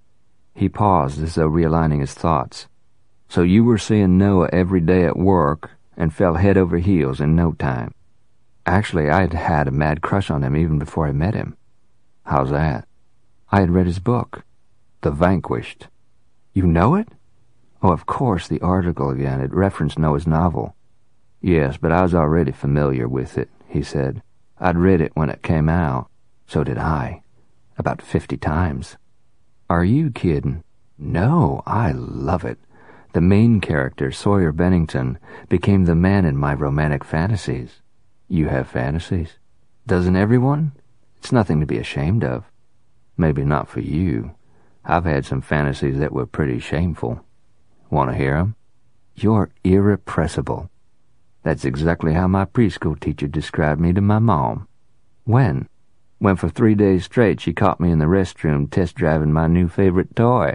He paused as though realigning his thoughts. So you were seeing Noah every day at work and fell head over heels in no time. Actually, I had had a mad crush on him even before I met him. How's that? I had read his book, The Vanquished. You know it? Oh, of course, the article again. It referenced Noah's novel. Yes, but I was already familiar with it, he said. I'd read it when it came out. So did I. About 50 times. Are you kidding? No, I love it. The main character, Sawyer Bennington, became the man in my romantic fantasies. You have fantasies? Doesn't everyone? It's nothing to be ashamed of. Maybe not for you. I've had some fantasies that were pretty shameful. Want to hear 'em? You're irrepressible. That's exactly how my preschool teacher described me to my mom. When? When for 3 days straight she caught me in the restroom test-driving my new favorite toy.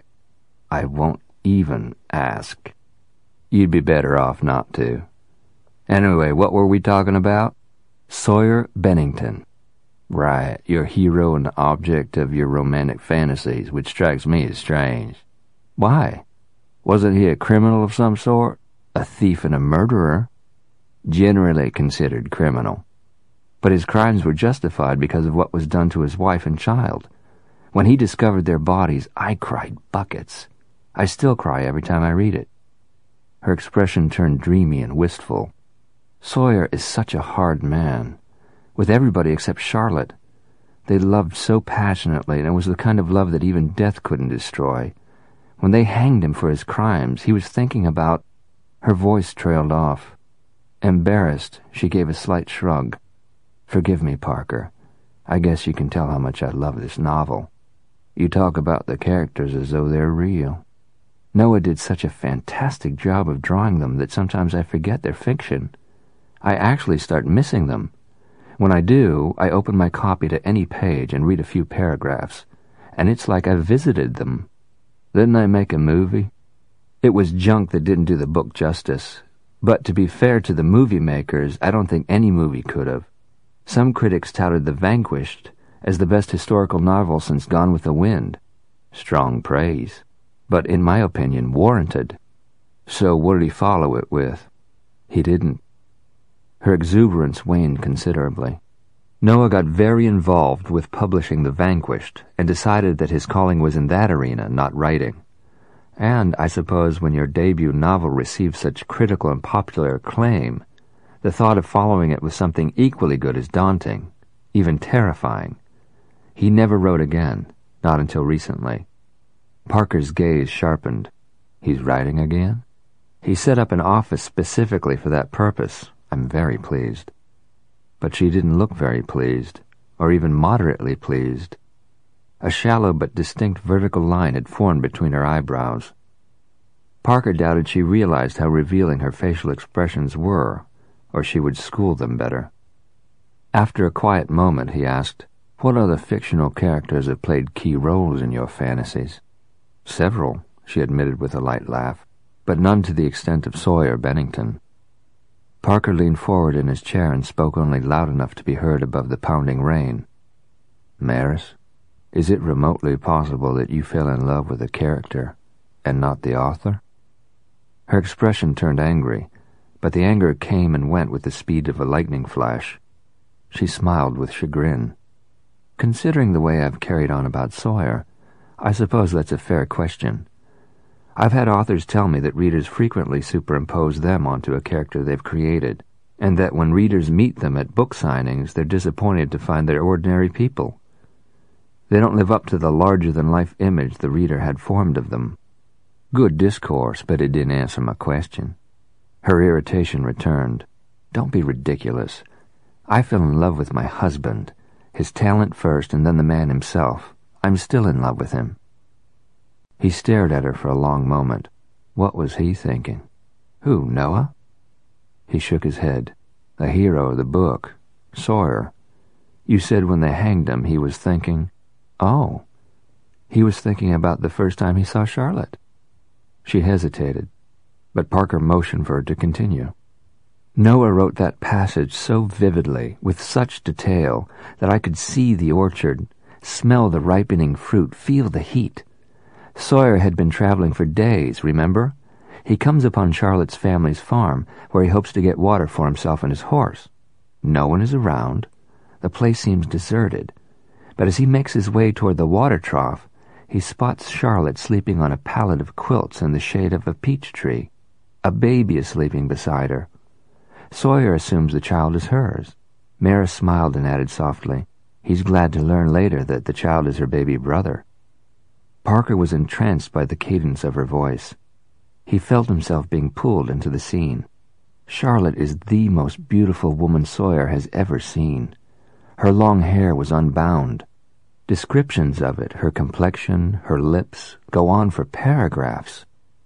I won't even ask. You'd be better off not to. Anyway, what were we talking about? Sawyer Bennington. Right, your hero and the object of your romantic fantasies, which strikes me as strange. Why? Wasn't he a criminal of some sort? A thief and a murderer? Generally considered criminal. But his crimes were justified because of what was done to his wife and child. When he discovered their bodies, I cried buckets. I still cry every time I read it. Her expression turned dreamy and wistful. Sawyer is such a hard man. With everybody except Charlotte. They loved so passionately, and it was the kind of love that even death couldn't destroy. When they hanged him for his crimes, he was thinking about... Her voice trailed off. Embarrassed, she gave a slight shrug. Forgive me, Parker. I guess you can tell how much I love this novel. You talk about the characters as though they're real. Noah did such a fantastic job of drawing them that sometimes I forget they're fiction. I actually start missing them. When I do, I open my copy to any page and read a few paragraphs, and it's like I visited them. Didn't I make a movie? It was junk that didn't do the book justice. But to be fair to the movie makers, I don't think any movie could have. Some critics touted The Vanquished as the best historical novel since Gone with the Wind. Strong praise, but in my opinion, warranted. So what did he follow it with? He didn't. Her exuberance waned considerably. Noah got very involved with publishing The Vanquished and decided that his calling was in that arena, not writing. And I suppose when your debut novel receives such critical and popular acclaim, the thought of following it with something equally good is daunting, even terrifying. He never wrote again, not until recently. Parker's gaze sharpened. He's writing again? He set up an office specifically for that purpose. I'm very pleased. But she didn't look very pleased, or even moderately pleased. A shallow but distinct vertical line had formed between her eyebrows. Parker doubted she realized how revealing her facial expressions were, or she would school them better. After a quiet moment, he asked, "What other fictional characters have played key roles in your fantasies?" "Several," she admitted with a light laugh, "but none to the extent of Sawyer Bennington." Parker leaned forward in his chair and spoke only loud enough to be heard above the pounding rain. "Maris, is it remotely possible that you fell in love with a character and not the author?" Her expression turned angry, but the anger came and went with the speed of a lightning flash. She smiled with chagrin. "Considering the way I've carried on about Sawyer, I suppose that's a fair question. I've had authors tell me that readers frequently superimpose them onto a character they've created, and that when readers meet them at book signings, they're disappointed to find they're ordinary people. They don't live up to the larger-than-life image the reader had formed of them." Good discourse, but it didn't answer my question. Her irritation returned. "Don't be ridiculous. I fell in love with my husband, his talent first and then the man himself. I'm still in love with him." He stared at her for a long moment. What was he thinking? Who, Noah? He shook his head. The hero of the book, Sawyer. You said when they hanged him he was thinking... Oh, he was thinking about the first time he saw Charlotte. She hesitated, but Parker motioned for her to continue. Noah wrote that passage so vividly, with such detail, that I could see the orchard, smell the ripening fruit, feel the heat. Sawyer had been traveling for days, remember? He comes upon Charlotte's family's farm, where he hopes to get water for himself and his horse. No one is around. The place seems deserted. But as he makes his way toward the water trough, he spots Charlotte sleeping on a pallet of quilts in the shade of a peach tree. A baby is sleeping beside her. Sawyer assumes the child is hers. Maris smiled and added softly, he's glad to learn later that the child is her baby brother. Parker was entranced by the cadence of her voice. He felt himself being pulled into the scene. Charlotte is the most beautiful woman Sawyer has ever seen. Her long hair was unbound. Descriptions of it, her complexion, her lips, go on for paragraphs.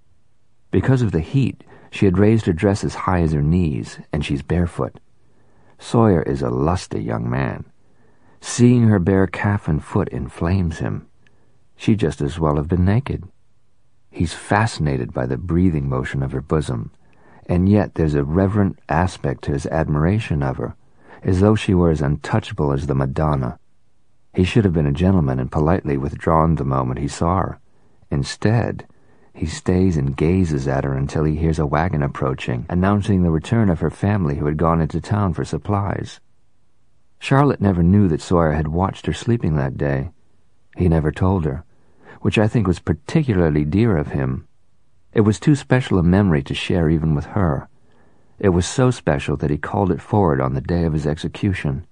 Because of the heat, she had raised her dress as high as her knees, and she's barefoot. Sawyer is a lusty young man. Seeing her bare calf and foot inflames him. She'd just as well have been naked. He's fascinated by the breathing motion of her bosom, and yet there's a reverent aspect to his admiration of her, as though she were as untouchable as the Madonna. He should have been a gentleman and politely withdrawn the moment he saw her. Instead, he stays and gazes at her until he hears a wagon approaching, announcing the return of her family who had gone into town for supplies. Charlotte never knew that Sawyer had watched her sleeping that day. He never told her, which I think was particularly dear of him. It was too special a memory to share even with her. It was so special that he called it forward on the day of his execution.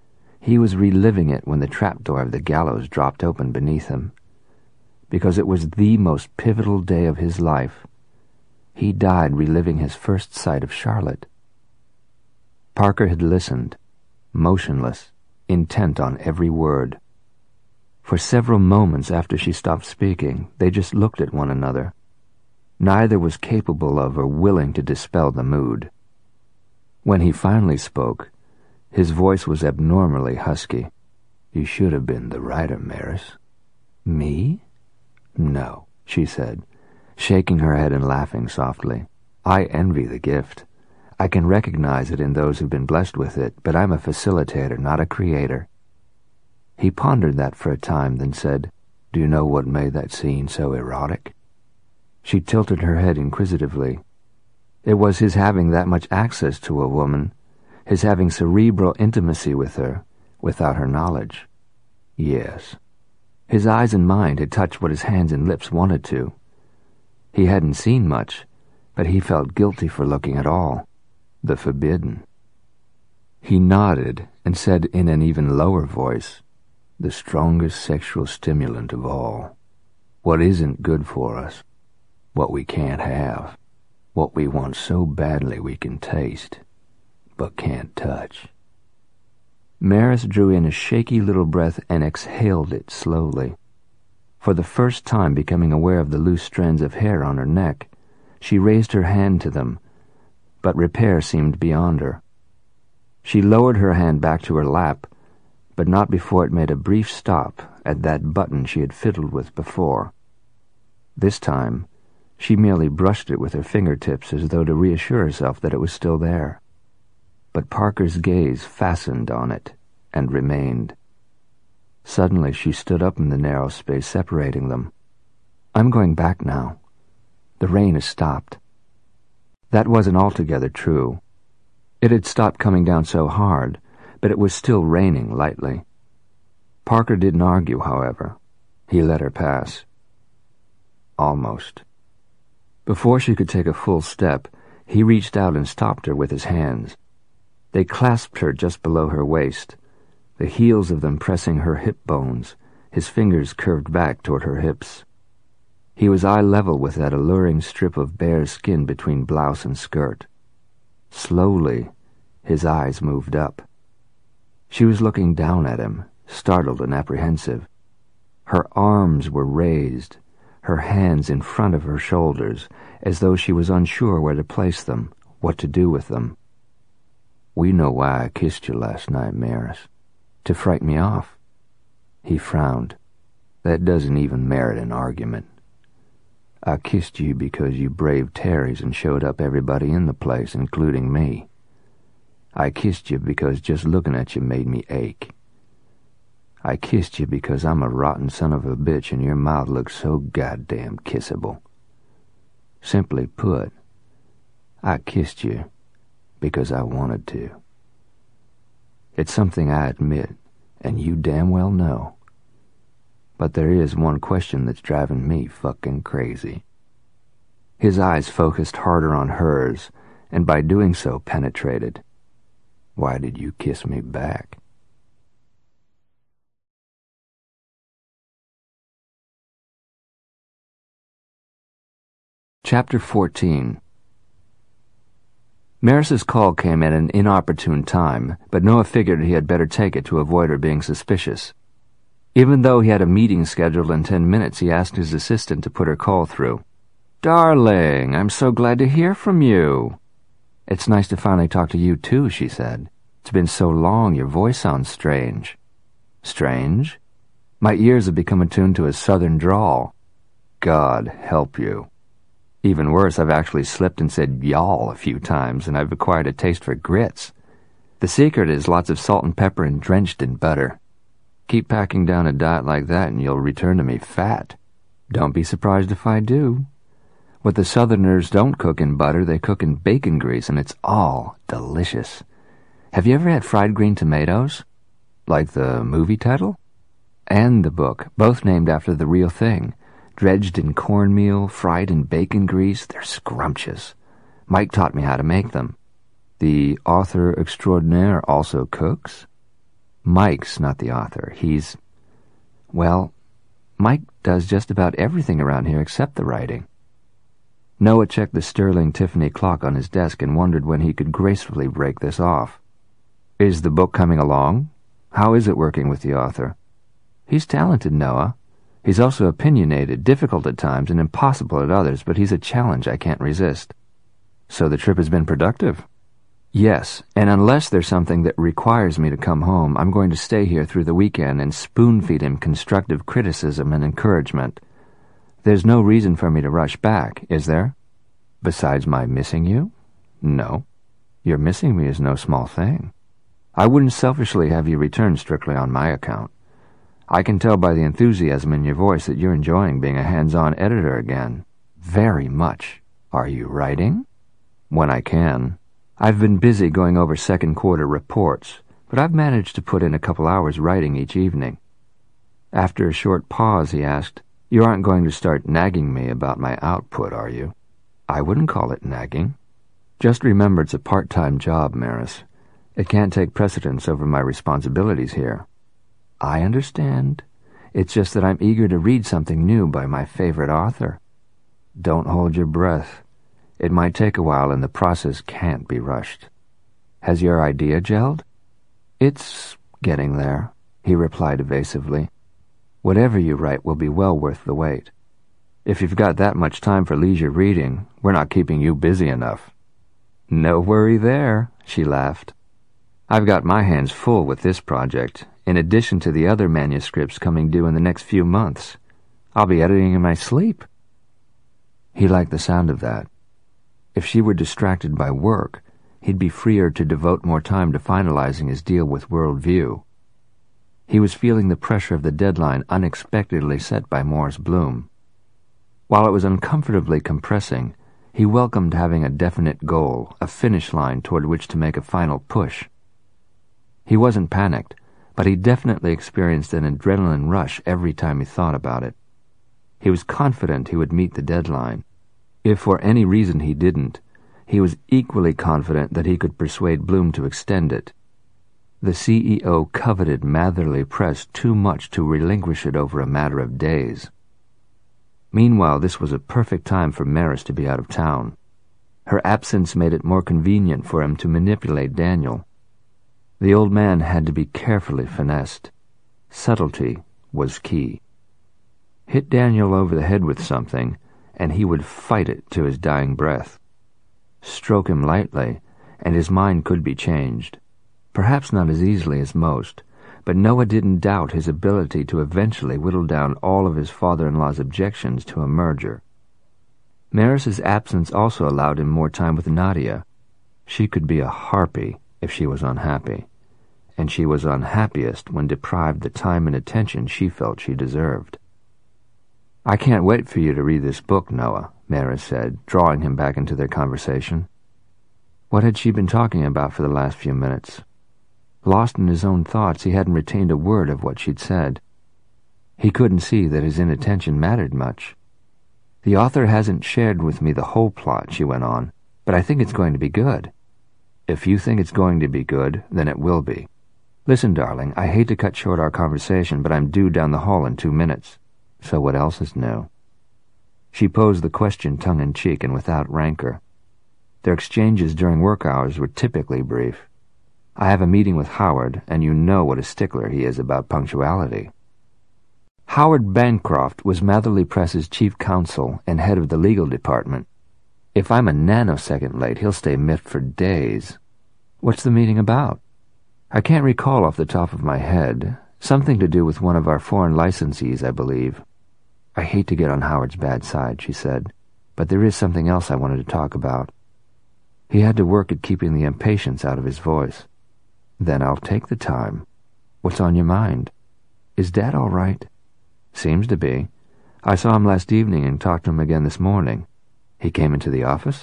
He was reliving it when the trapdoor of the gallows dropped open beneath him. Because it was the most pivotal day of his life. He died reliving his first sight of Charlotte. Parker had listened, motionless, intent on every word. For several moments after she stopped speaking, they just looked at one another. Neither was capable of or willing to dispel the mood. When he finally spoke, his voice was abnormally husky. You should have been the writer, Maris. Me? No, she said, shaking her head and laughing softly. I envy the gift. I can recognize it in those who've been blessed with it, but I'm a facilitator, not a creator. He pondered that for a time, then said, Do you know what made that scene so erotic? She tilted her head inquisitively. It was his having that much access to a woman, his having cerebral intimacy with her, without her knowledge. Yes. His eyes and mind had touched what his hands and lips wanted to. He hadn't seen much, but he felt guilty for looking at all. The forbidden. He nodded and said in an even lower voice, The strongest sexual stimulant of all. What isn't good for us. What we can't have. What we want so badly we can taste, but can't touch. Maris drew in a shaky little breath and exhaled it slowly. For the first time becoming aware of the loose strands of hair on her neck, she raised her hand to them, but repair seemed beyond her. She lowered her hand back to her lap, but not before it made a brief stop at that button she had fiddled with before. This time, she merely brushed it with her fingertips as though to reassure herself that it was still there. But Parker's gaze fastened on it and remained. Suddenly she stood up in the narrow space separating them. I'm going back now. The rain has stopped. That wasn't altogether true. It had stopped coming down so hard, but it was still raining lightly. Parker didn't argue, however. He let her pass. Almost. Before she could take a full step, he reached out and stopped her with his hands. They clasped her just below her waist, the heels of them pressing her hip bones, his fingers curved back toward her hips. He was eye level with that alluring strip of bare skin between blouse and skirt. Slowly, his eyes moved up. She was looking down at him, startled and apprehensive. Her arms were raised, her hands in front of her shoulders, as though she was unsure where to place them, what to do with them. "We know why I kissed you last night, Maris. To frighten me off." He frowned. "That doesn't even merit an argument. I kissed you because you braved Terry's and showed up everybody in the place, including me. I kissed you because just looking at you made me ache. I kissed you because I'm a rotten son of a bitch and your mouth looks so goddamn kissable. Simply put, I kissed you because I wanted to. It's something I admit, and you damn well know. But there is one question that's driving me fucking crazy." His eyes focused harder on hers, and by doing so penetrated. "Why did you kiss me back?" Chapter 14. Maris's call came at an inopportune time, but Noah figured he had better take it to avoid her being suspicious. Even though he had a meeting scheduled in 10 minutes, he asked his assistant to put her call through. "Darling, I'm so glad to hear from you." "It's nice to finally talk to you too," she said. "It's been so long, your voice sounds strange." "Strange?" "My ears have become attuned to a southern drawl." "God help you." "Even worse, I've actually slipped and said y'all a few times, and I've acquired a taste for grits. The secret is lots of salt and pepper and drenched in butter. Keep packing down a diet like that and you'll return to me fat. Don't be surprised if I do. What the Southerners don't cook in butter, they cook in bacon grease, and it's all delicious. Have you ever had fried green tomatoes? Like the movie title? And the book, both named after the real thing. Dredged in cornmeal, fried in bacon grease, they're scrumptious. Mike taught me how to make them. The author extraordinaire also cooks? Mike's not the author. Well, Mike does just about everything around here except the writing. Noah checked the sterling Tiffany clock on his desk and wondered when he could gracefully break this off. "Is the book coming along? How is it working with the author?" "He's talented, Noah. He's also opinionated, difficult at times, and impossible at others, but he's a challenge I can't resist." "So the trip has been productive?" "Yes, and unless there's something that requires me to come home, I'm going to stay here through the weekend and spoon-feed him constructive criticism and encouragement. There's no reason for me to rush back, is there? Besides my missing you? No. Your missing me is no small thing. I wouldn't selfishly have you return strictly on my account. I can tell by the enthusiasm in your voice that you're enjoying being a hands-on editor again. Very much. Are you writing?" "When I can. I've been busy going over second quarter reports, but I've managed to put in a couple hours writing each evening." After a short pause, he asked, "You aren't going to start nagging me about my output, are you?" "I wouldn't call it nagging. Just remember it's a part-time job, Maris. It can't take precedence over my responsibilities here." "I understand. It's just that I'm eager to read something new by my favorite author." "Don't hold your breath. It might take a while and the process can't be rushed." "Has your idea gelled?" "It's getting there," he replied evasively. "Whatever you write will be well worth the wait. If you've got that much time for leisure reading, we're not keeping you busy enough." "No worry there," she laughed. "I've got my hands full with this project, in addition to the other manuscripts coming due in the next few months. I'll be editing in my sleep." He liked the sound of that. If she were distracted by work, he'd be freer to devote more time to finalizing his deal with World View. He was feeling the pressure of the deadline unexpectedly set by Morris Bloom. While it was uncomfortably compressing, he welcomed having a definite goal, a finish line toward which to make a final push. He wasn't panicked, but he definitely experienced an adrenaline rush every time he thought about it. He was confident he would meet the deadline. If for any reason he didn't, he was equally confident that he could persuade Bloom to extend it. The CEO coveted Matherly Press too much to relinquish it over a matter of days. Meanwhile, this was a perfect time for Maris to be out of town. Her absence made it more convenient for him to manipulate Daniel. The old man had to be carefully finessed. Subtlety was key. Hit Daniel over the head with something, and he would fight it to his dying breath. Stroke him lightly, and his mind could be changed. Perhaps not as easily as most, but Noah didn't doubt his ability to eventually whittle down all of his father-in-law's objections to a merger. Maris's absence also allowed him more time with Nadia. She could be a harpy if she was unhappy, and she was unhappiest when deprived the time and attention she felt she deserved. "I can't wait for you to read this book, Noah," Maris said, drawing him back into their conversation. What had she been talking about for the last few minutes? Lost in his own thoughts, he hadn't retained a word of what she'd said. He couldn't see that his inattention mattered much. "The author hasn't shared with me the whole plot," she went on, "but I think it's going to be good." "If you think it's going to be good, then it will be. Listen, darling, I hate to cut short our conversation, but I'm due down the hall in 2 minutes. So what else is new?" She posed the question tongue-in-cheek and without rancor. Their exchanges during work hours were typically brief. "I have a meeting with Howard, and you know what a stickler he is about punctuality." Howard Bancroft was Matherly Press's chief counsel and head of the legal department. "If I'm a nanosecond late, he'll stay miffed for days." "What's the meeting about?" "I can't recall off the top of my head. Something to do with one of our foreign licensees, I believe." "I hate to get on Howard's bad side," she said, "but there is something else I wanted to talk about." He had to work at keeping the impatience out of his voice. "Then I'll take the time. What's on your mind? Is Dad all right?" "Seems to be. I saw him last evening and talked to him again this morning." "He came into the office?"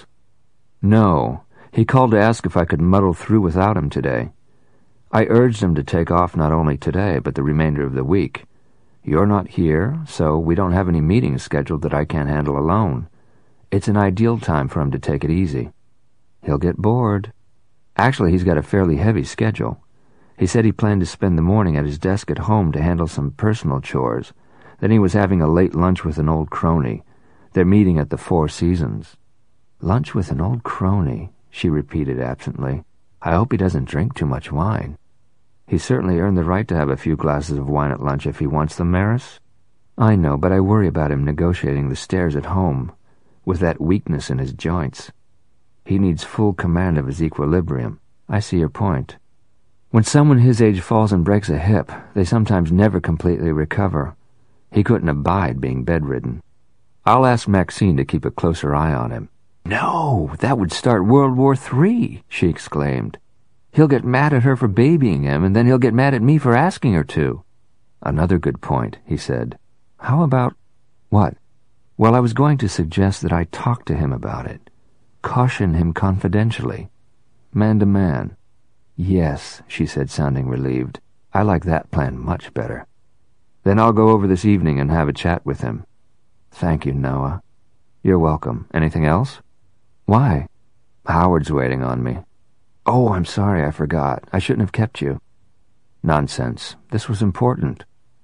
"No. He called to ask if I could muddle through without him today. I urged him to take off not only today, but the remainder of the week. You're not here, so we don't have any meetings scheduled that I can't handle alone. It's an ideal time for him to take it easy." "He'll get bored." "Actually, he's got a fairly heavy schedule. He said he planned to spend the morning at his desk at home to handle some personal chores. Then he was having a late lunch with an old crony. They're meeting at the Four Seasons." "Lunch with an old crony," she repeated absently. "I hope he doesn't drink too much wine." "He's certainly earned the right to have a few glasses of wine at lunch if he wants them, Maris." "I know, but I worry about him negotiating the stairs at home, with that weakness in his joints. He needs full command of his equilibrium." "I see your point. When someone his age falls and breaks a hip, they sometimes never completely recover. He couldn't abide being bedridden." "I'll ask Maxine to keep a closer eye on him." "No, that would start World War III, she exclaimed. "He'll get mad at her for babying him, and then he'll get mad at me for asking her to." "Another good point," he said. "How about—" "What?" "Well, I was going to suggest that I talk to him about it. Caution him confidentially. Man to man." "Yes," she said, sounding relieved. "I like that plan much better." "Then I'll go over this evening and have a chat with him." "Thank you, Noah." "You're welcome. Anything else?" "Why?" "Howard's waiting on me." "Oh, I'm sorry, I forgot. I shouldn't have kept you." "Nonsense. This was important."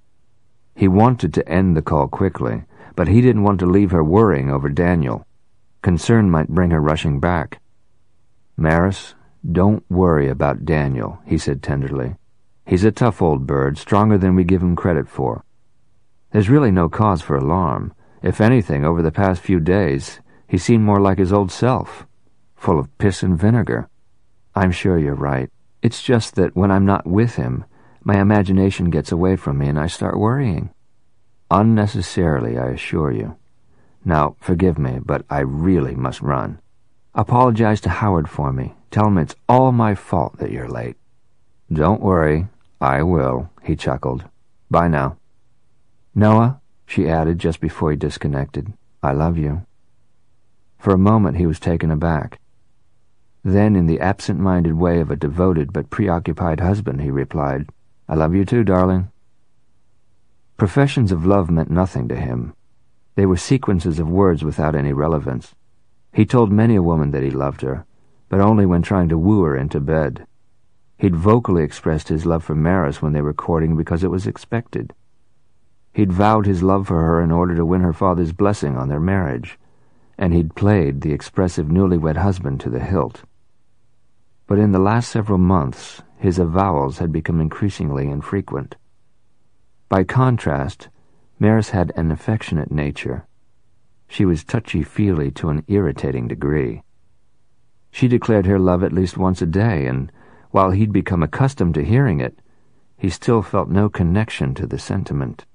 He wanted to end the call quickly, but he didn't want to leave her worrying over Daniel. Concern might bring her rushing back. "Maris, don't worry about Daniel," he said tenderly. "He's a tough old bird, stronger than we give him credit for. There's really no cause for alarm. If anything, over the past few days, he seemed more like his old self, full of piss and vinegar." "I'm sure you're right. It's just that when I'm not with him, my imagination gets away from me and I start worrying." "Unnecessarily, I assure you. Now, forgive me, but I really must run. Apologize to Howard for me. Tell him it's all my fault that you're late." "Don't worry. I will," he chuckled. "Bye now." "Noah," she added just before he disconnected, "I love you." For a moment he was taken aback. Then, in the absent-minded way of a devoted but preoccupied husband, he replied, "I love you too, darling." Professions of love meant nothing to him. They were sequences of words without any relevance. He told many a woman that he loved her, but only when trying to woo her into bed. He'd vocally expressed his love for Maris when they were courting because it was expected. He'd vowed his love for her in order to win her father's blessing on their marriage, and he'd played the expressive newlywed husband to the hilt. But in the last several months, his avowals had become increasingly infrequent. By contrast, Maris had an affectionate nature. She was touchy-feely to an irritating degree. She declared her love at least once a day, and while he'd become accustomed to hearing it, he still felt no connection to the sentiment.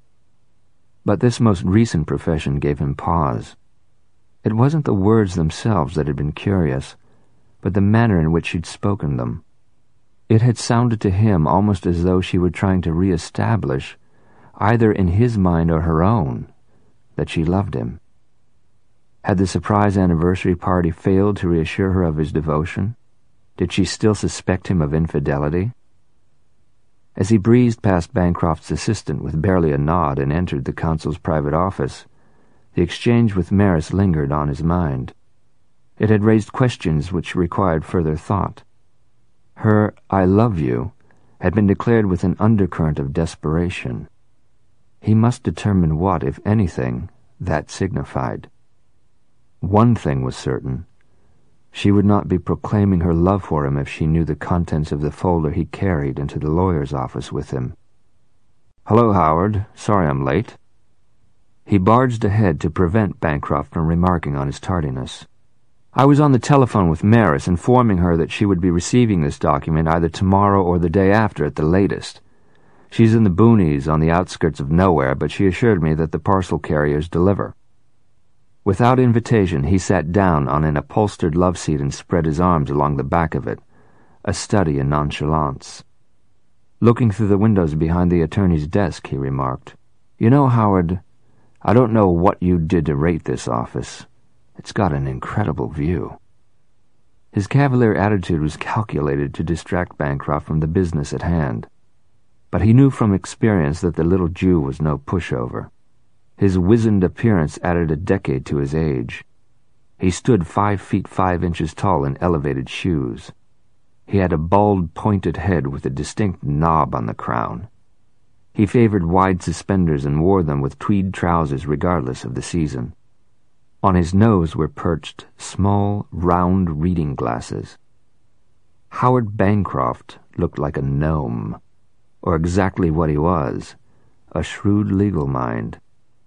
But this most recent profession gave him pause. It wasn't the words themselves that had been curious, but the manner in which she'd spoken them. It had sounded to him almost as though she were trying to re-establish, either in his mind or her own, that she loved him. Had the surprise anniversary party failed to reassure her of his devotion? Did she still suspect him of infidelity? As he breezed past Bancroft's assistant with barely a nod and entered the consul's private office, the exchange with Maris lingered on his mind. It had raised questions which required further thought. Her "I love you" had been declared with an undercurrent of desperation. He must determine what, if anything, that signified. One thing was certain. She would not be proclaiming her love for him if she knew the contents of the folder he carried into the lawyer's office with him. "Hello, Howard. Sorry I'm late." He barged ahead to prevent Bancroft from remarking on his tardiness. "I was on the telephone with Maris, informing her that she would be receiving this document either tomorrow or the day after at the latest. She's in the boonies on the outskirts of nowhere, but she assured me that the parcel carriers deliver." Without invitation, he sat down on an upholstered love seat and spread his arms along the back of it, a study in nonchalance. Looking through the windows behind the attorney's desk, he remarked, "You know, Howard, I don't know what you did to rate this office. It's got an incredible view." His cavalier attitude was calculated to distract Bancroft from the business at hand, but he knew from experience that the little Jew was no pushover. His wizened appearance added a decade to his age. He stood 5 feet 5 inches tall in elevated shoes. He had a bald, pointed head with a distinct knob on the crown. He favored wide suspenders and wore them with tweed trousers regardless of the season. On his nose were perched small, round reading glasses. Howard Bancroft looked like a gnome, or exactly what he was, a shrewd legal mind.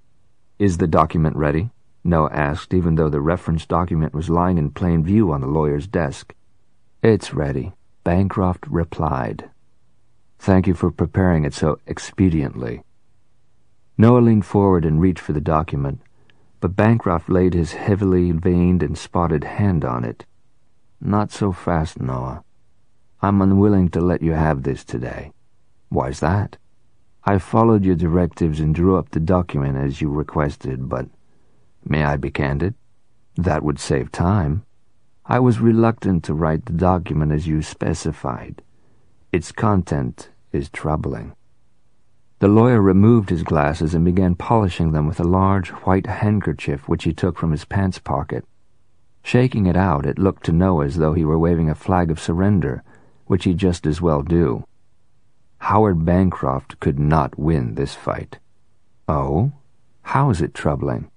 "Is the document ready?" Noah asked, even though the reference document was lying in plain view on the lawyer's desk. "It's ready," Bancroft replied. "Thank you for preparing it so expediently." Noah leaned forward and reached for the document, but Bancroft laid his heavily veined and spotted hand on it. "Not so fast, Noah. I'm unwilling to let you have this today." "Why's that?" "I followed your directives and drew up the document as you requested, but may I be candid? That would save time. I was reluctant to write the document as you specified. Its content is troubling." The lawyer removed his glasses and began polishing them with a large white handkerchief which he took from his pants pocket. Shaking it out, it looked to Noah as though he were waving a flag of surrender, which he'd just as well do. Howard Bancroft could not win this fight. "Oh? How is it troubling?"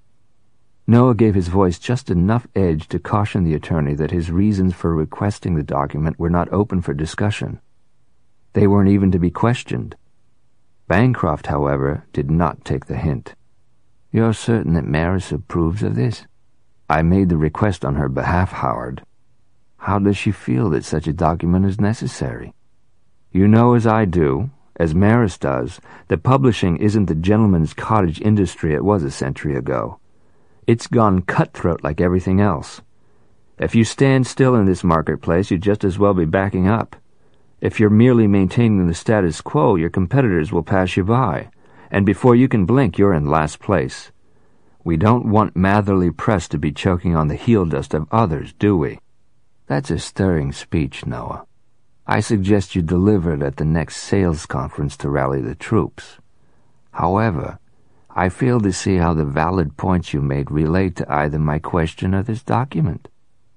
Noah gave his voice just enough edge to caution the attorney that his reasons for requesting the document were not open for discussion. They weren't even to be questioned. Bancroft, however, did not take the hint. "You're certain that Maris approves of this?" "I made the request on her behalf, Howard." "How does she feel that such a document is necessary?" "You know as I do, as Maris does, that publishing isn't the gentleman's cottage industry it was a century ago. It's gone cutthroat like everything else. If you stand still in this marketplace, you'd just as well be backing up. If you're merely maintaining the status quo, your competitors will pass you by, and before you can blink, you're in last place. We don't want Matherly Press to be choking on the heel dust of others, do we?" "That's a stirring speech, Noah. I suggest you deliver it at the next sales conference to rally the troops. However, I fail to see how the valid points you made relate to either my question or this document."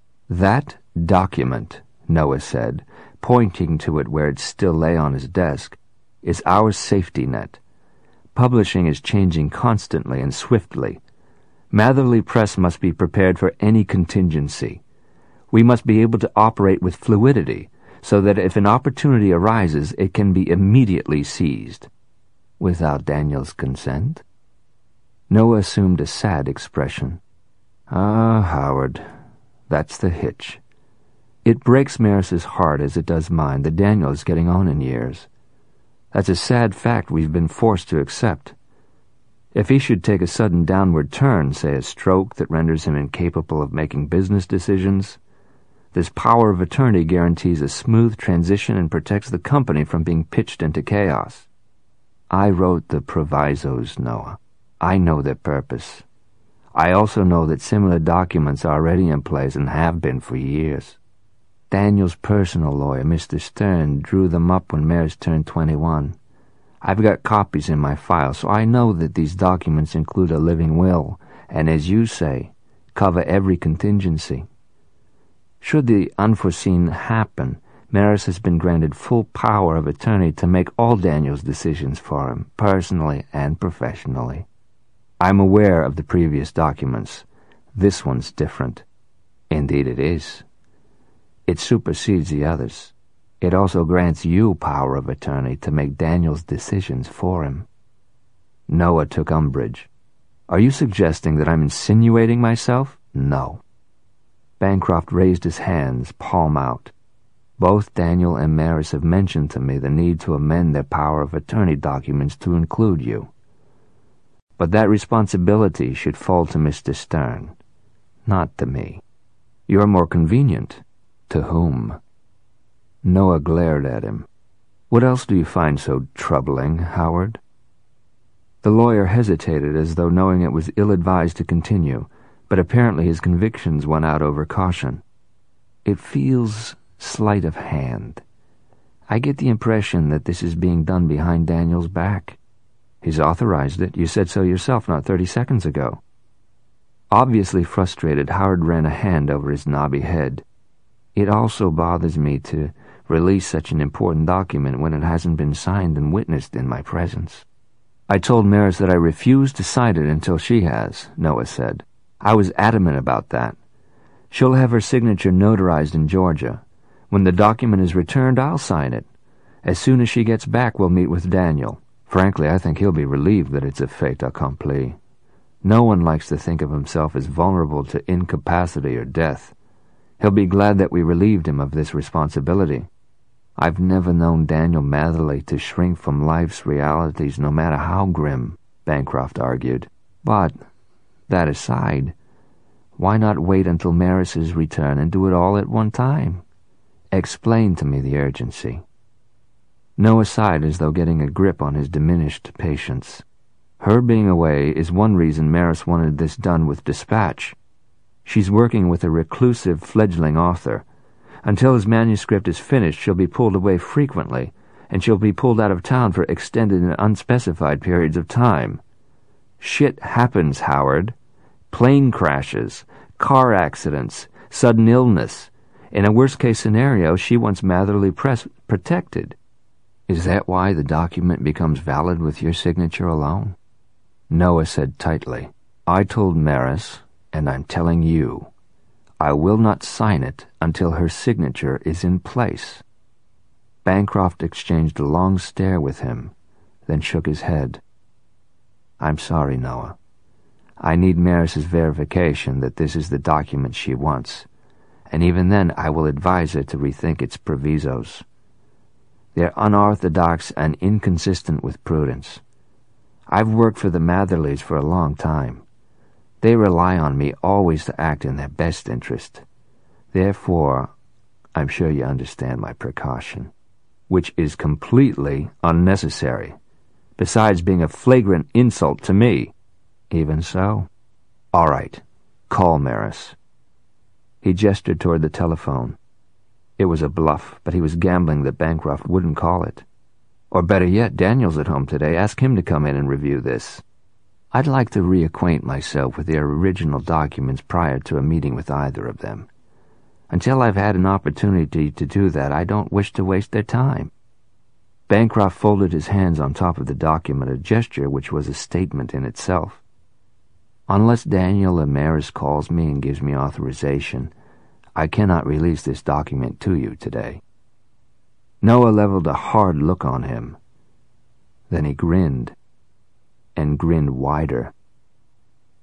"That document," Noah said, pointing to it where it still lay on his desk, "is our safety net. Publishing is changing constantly and swiftly. Matherly Press must be prepared for any contingency. We must be able to operate with fluidity, so that if an opportunity arises, it can be immediately seized." "Without Daniel's consent?" Noah assumed a sad expression. "Ah, Howard, that's the hitch. It breaks Maris's heart as it does mine that Daniel is getting on in years. That's a sad fact we've been forced to accept. If he should take a sudden downward turn, say a stroke that renders him incapable of making business decisions, this power of attorney guarantees a smooth transition and protects the company from being pitched into chaos. I wrote the provisos, Noah. I know their purpose. I also know that similar documents are already in place and have been for years. Daniel's personal lawyer, Mr. Stern, drew them up when Maris turned 21. I've got copies in my file, so I know that these documents include a living will, and as you say, cover every contingency. Should the unforeseen happen, Maris has been granted full power of attorney to make all Daniel's decisions for him, personally and professionally. I'm aware of the previous documents. This one's different. Indeed it is. It supersedes the others. It also grants you power of attorney to make Daniel's decisions for him." Noah took umbrage. "Are you suggesting that I'm insinuating myself?" "No." Bancroft raised his hands, palm out. "Both Daniel and Maris have mentioned to me the need to amend their power of attorney documents to include you. But that responsibility should fall to Mr. Stern, not to me. You're more convenient. To whom?" Noah glared at him. "What else do you find so troubling, Howard?" The lawyer hesitated as though knowing it was ill-advised to continue, but apparently his convictions won out over caution. "It feels sleight of hand. I get the impression that this is being done behind Daniel's back. He's authorized it. You said so yourself not 30 seconds ago." Obviously frustrated, Howard ran a hand over his knobby head. "It also bothers me to release such an important document when it hasn't been signed and witnessed in my presence." "I told Maris that I refused to sign it until she has," Noah said. "I was adamant about that. She'll have her signature notarized in Georgia. When the document is returned, I'll sign it. As soon as she gets back, we'll meet with Daniel. Frankly, I think he'll be relieved that it's a fait accompli. No one likes to think of himself as vulnerable to incapacity or death. He'll be glad that we relieved him of this responsibility. I've never known Daniel Matherly to shrink from life's realities, no matter how grim," Bancroft argued. "But, that aside, why not wait until Maris's return and do it all at one time? Explain to me the urgency." Noah sighed as though getting a grip on his diminished patience. Her being away is one reason Maris wanted this done with dispatch. She's working with a reclusive fledgling author. Until his manuscript is finished, she'll be pulled away frequently, and she'll be pulled out of town for extended and unspecified periods of time. Shit happens, Howard. Plane crashes, car accidents, sudden illness. In a worst-case scenario, she wants Matherly protected. Is that why the document becomes valid with your signature alone? Noah said tightly, "I told Maris, and I'm telling you, I will not sign it until her signature is in place." Bancroft exchanged a long stare with him, then shook his head. "I'm sorry, Noah. I need Maris's verification that this is the document she wants, and even then I will advise her to rethink its provisos. They're unorthodox and inconsistent with prudence. I've worked for the Matherlys for a long time. They rely on me always to act in their best interest. Therefore, I'm sure you understand my precaution, which is completely unnecessary, besides being a flagrant insult to me." "Even so?" "All right, call Maris." He gestured toward the telephone. It was a bluff, but he was gambling that Bancroft wouldn't call it. Or better yet, Daniel's at home today. Ask him to come in and review this. I'd like to reacquaint myself with their original documents prior to a meeting with either of them. Until I've had an opportunity to do that, I don't wish to waste their time." Bancroft folded his hands on top of the document, a gesture which was a statement in itself. "Unless Daniel or Maris calls me and gives me authorization, I cannot release this document to you today." Noah leveled a hard look on him. Then he grinned, and grinned wider.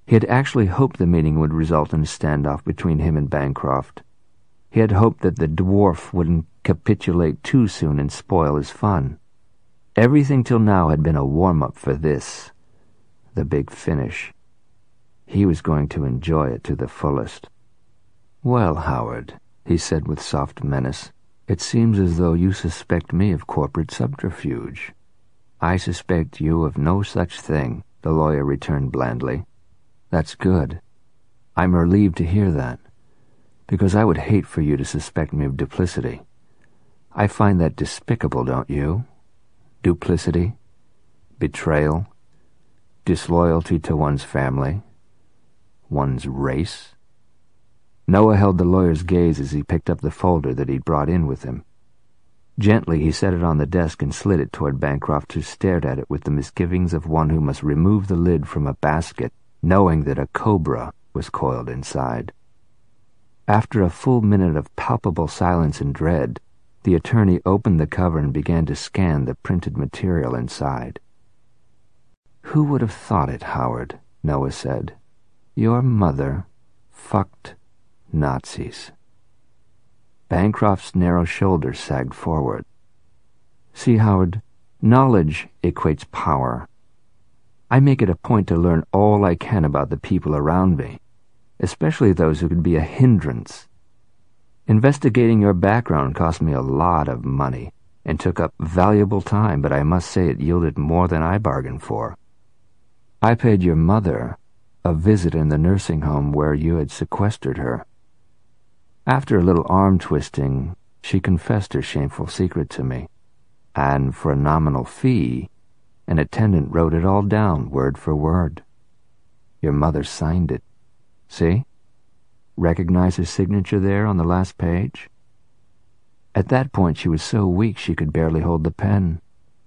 He had actually hoped the meeting would result in a standoff between him and Bancroft. He had hoped that the dwarf wouldn't capitulate too soon and spoil his fun. Everything till now had been a warm-up for this, the big finish. He was going to enjoy it to the fullest. "Well, Howard," he said with soft menace, "it seems as though you suspect me of corporate subterfuge." "I suspect you of no such thing," the lawyer returned blandly. "That's good. I'm relieved to hear that, because I would hate for you to suspect me of duplicity. I find that despicable, don't you? Duplicity, betrayal, disloyalty to one's family, one's race." Noah held the lawyer's gaze as he picked up the folder that he'd brought in with him. Gently he set it on the desk and slid it toward Bancroft, who stared at it with the misgivings of one who must remove the lid from a basket, knowing that a cobra was coiled inside. After a full minute of palpable silence and dread, the attorney opened the cover and began to scan the printed material inside. "Who would have thought it, Howard?" Noah said. "Your mother fucked Nazis." Bancroft's narrow shoulders sagged forward. "See, Howard, knowledge equates power. I make it a point to learn all I can about the people around me, especially those who could be a hindrance. Investigating your background cost me a lot of money and took up valuable time, but I must say it yielded more than I bargained for. I paid your mother a visit in the nursing home where you had sequestered her. After a little arm-twisting, she confessed her shameful secret to me, and for a nominal fee, an attendant wrote it all down word for word. Your mother signed it. See? Recognize her signature there on the last page? At that point she was so weak she could barely hold the pen.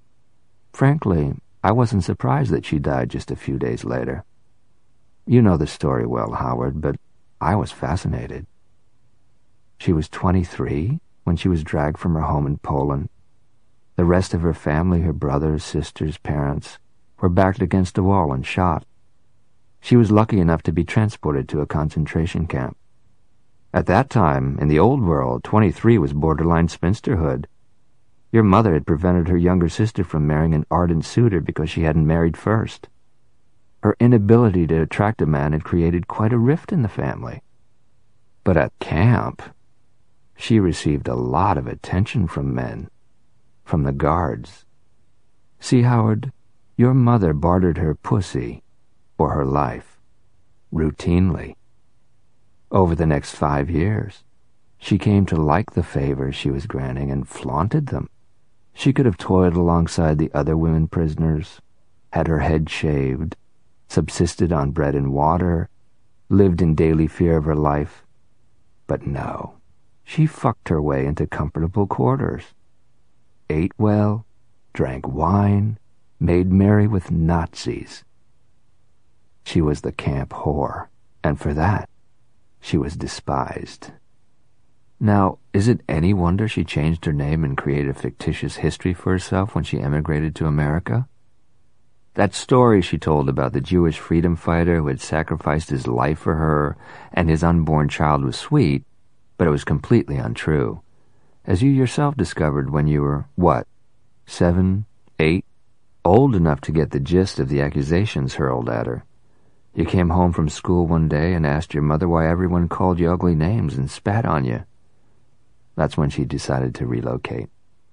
Frankly, I wasn't surprised that she died just a few days later. You know the story well, Howard, but I was fascinated. She was 23 when she was dragged from her home in Poland. The rest of her family, her brothers, sisters, parents, were backed against a wall and shot. She was lucky enough to be transported to a concentration camp. At that time, in the old world, 23 was borderline spinsterhood. Your mother had prevented her younger sister from marrying an ardent suitor because she hadn't married first. Her inability to attract a man had created quite a rift in the family. But at camp, she received a lot of attention from men, from the guards. See, Howard, your mother bartered her pussy for her life, routinely. Over the next 5 years, she came to like the favors she was granting and flaunted them. She could have toiled alongside the other women prisoners, had her head shaved, subsisted on bread and water, lived in daily fear of her life. But no, she fucked her way into comfortable quarters, ate well, drank wine, made merry with Nazis. She was the camp whore, and for that, she was despised. Now, is it any wonder she changed her name and created a fictitious history for herself when she emigrated to America? That story she told about the Jewish freedom fighter who had sacrificed his life for her and his unborn child was sweet, but it was completely untrue, as you yourself discovered when you were, 7, 8, old enough to get the gist of the accusations hurled at her. You came home from school one day and asked your mother why everyone called you ugly names and spat on you. That's when she decided to relocate.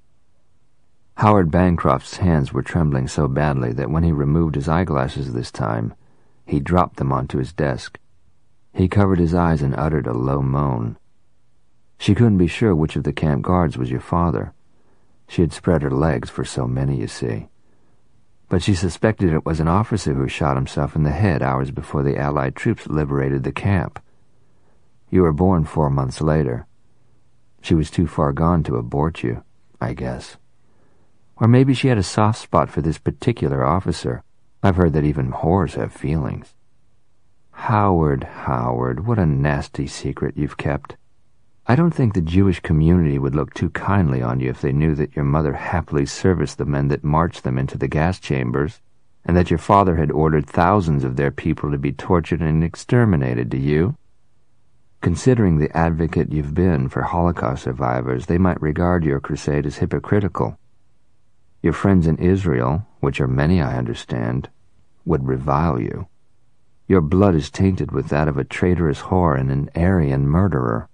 Howard Bancroft's hands were trembling so badly that when he removed his eyeglasses this time, he dropped them onto his desk. He covered his eyes and uttered a low moan. She couldn't be sure which of the camp guards was your father. She had spread her legs for so many, you see. But she suspected it was an officer who shot himself in the head hours before the Allied troops liberated the camp. You were born 4 months later. She was too far gone to abort you, I guess. Or maybe she had a soft spot for this particular officer. I've heard that even whores have feelings. Howard, what a nasty secret you've kept. I don't think the Jewish community would look too kindly on you if they knew that your mother happily serviced the men that marched them into the gas chambers. and that your father had ordered thousands of their people to be tortured and exterminated, do you? Considering the advocate you've been for Holocaust survivors, they might regard your crusade as hypocritical. Your friends in Israel, which are many I understand, would revile you. Your blood is tainted with that of a traitorous whore and an Aryan murderer.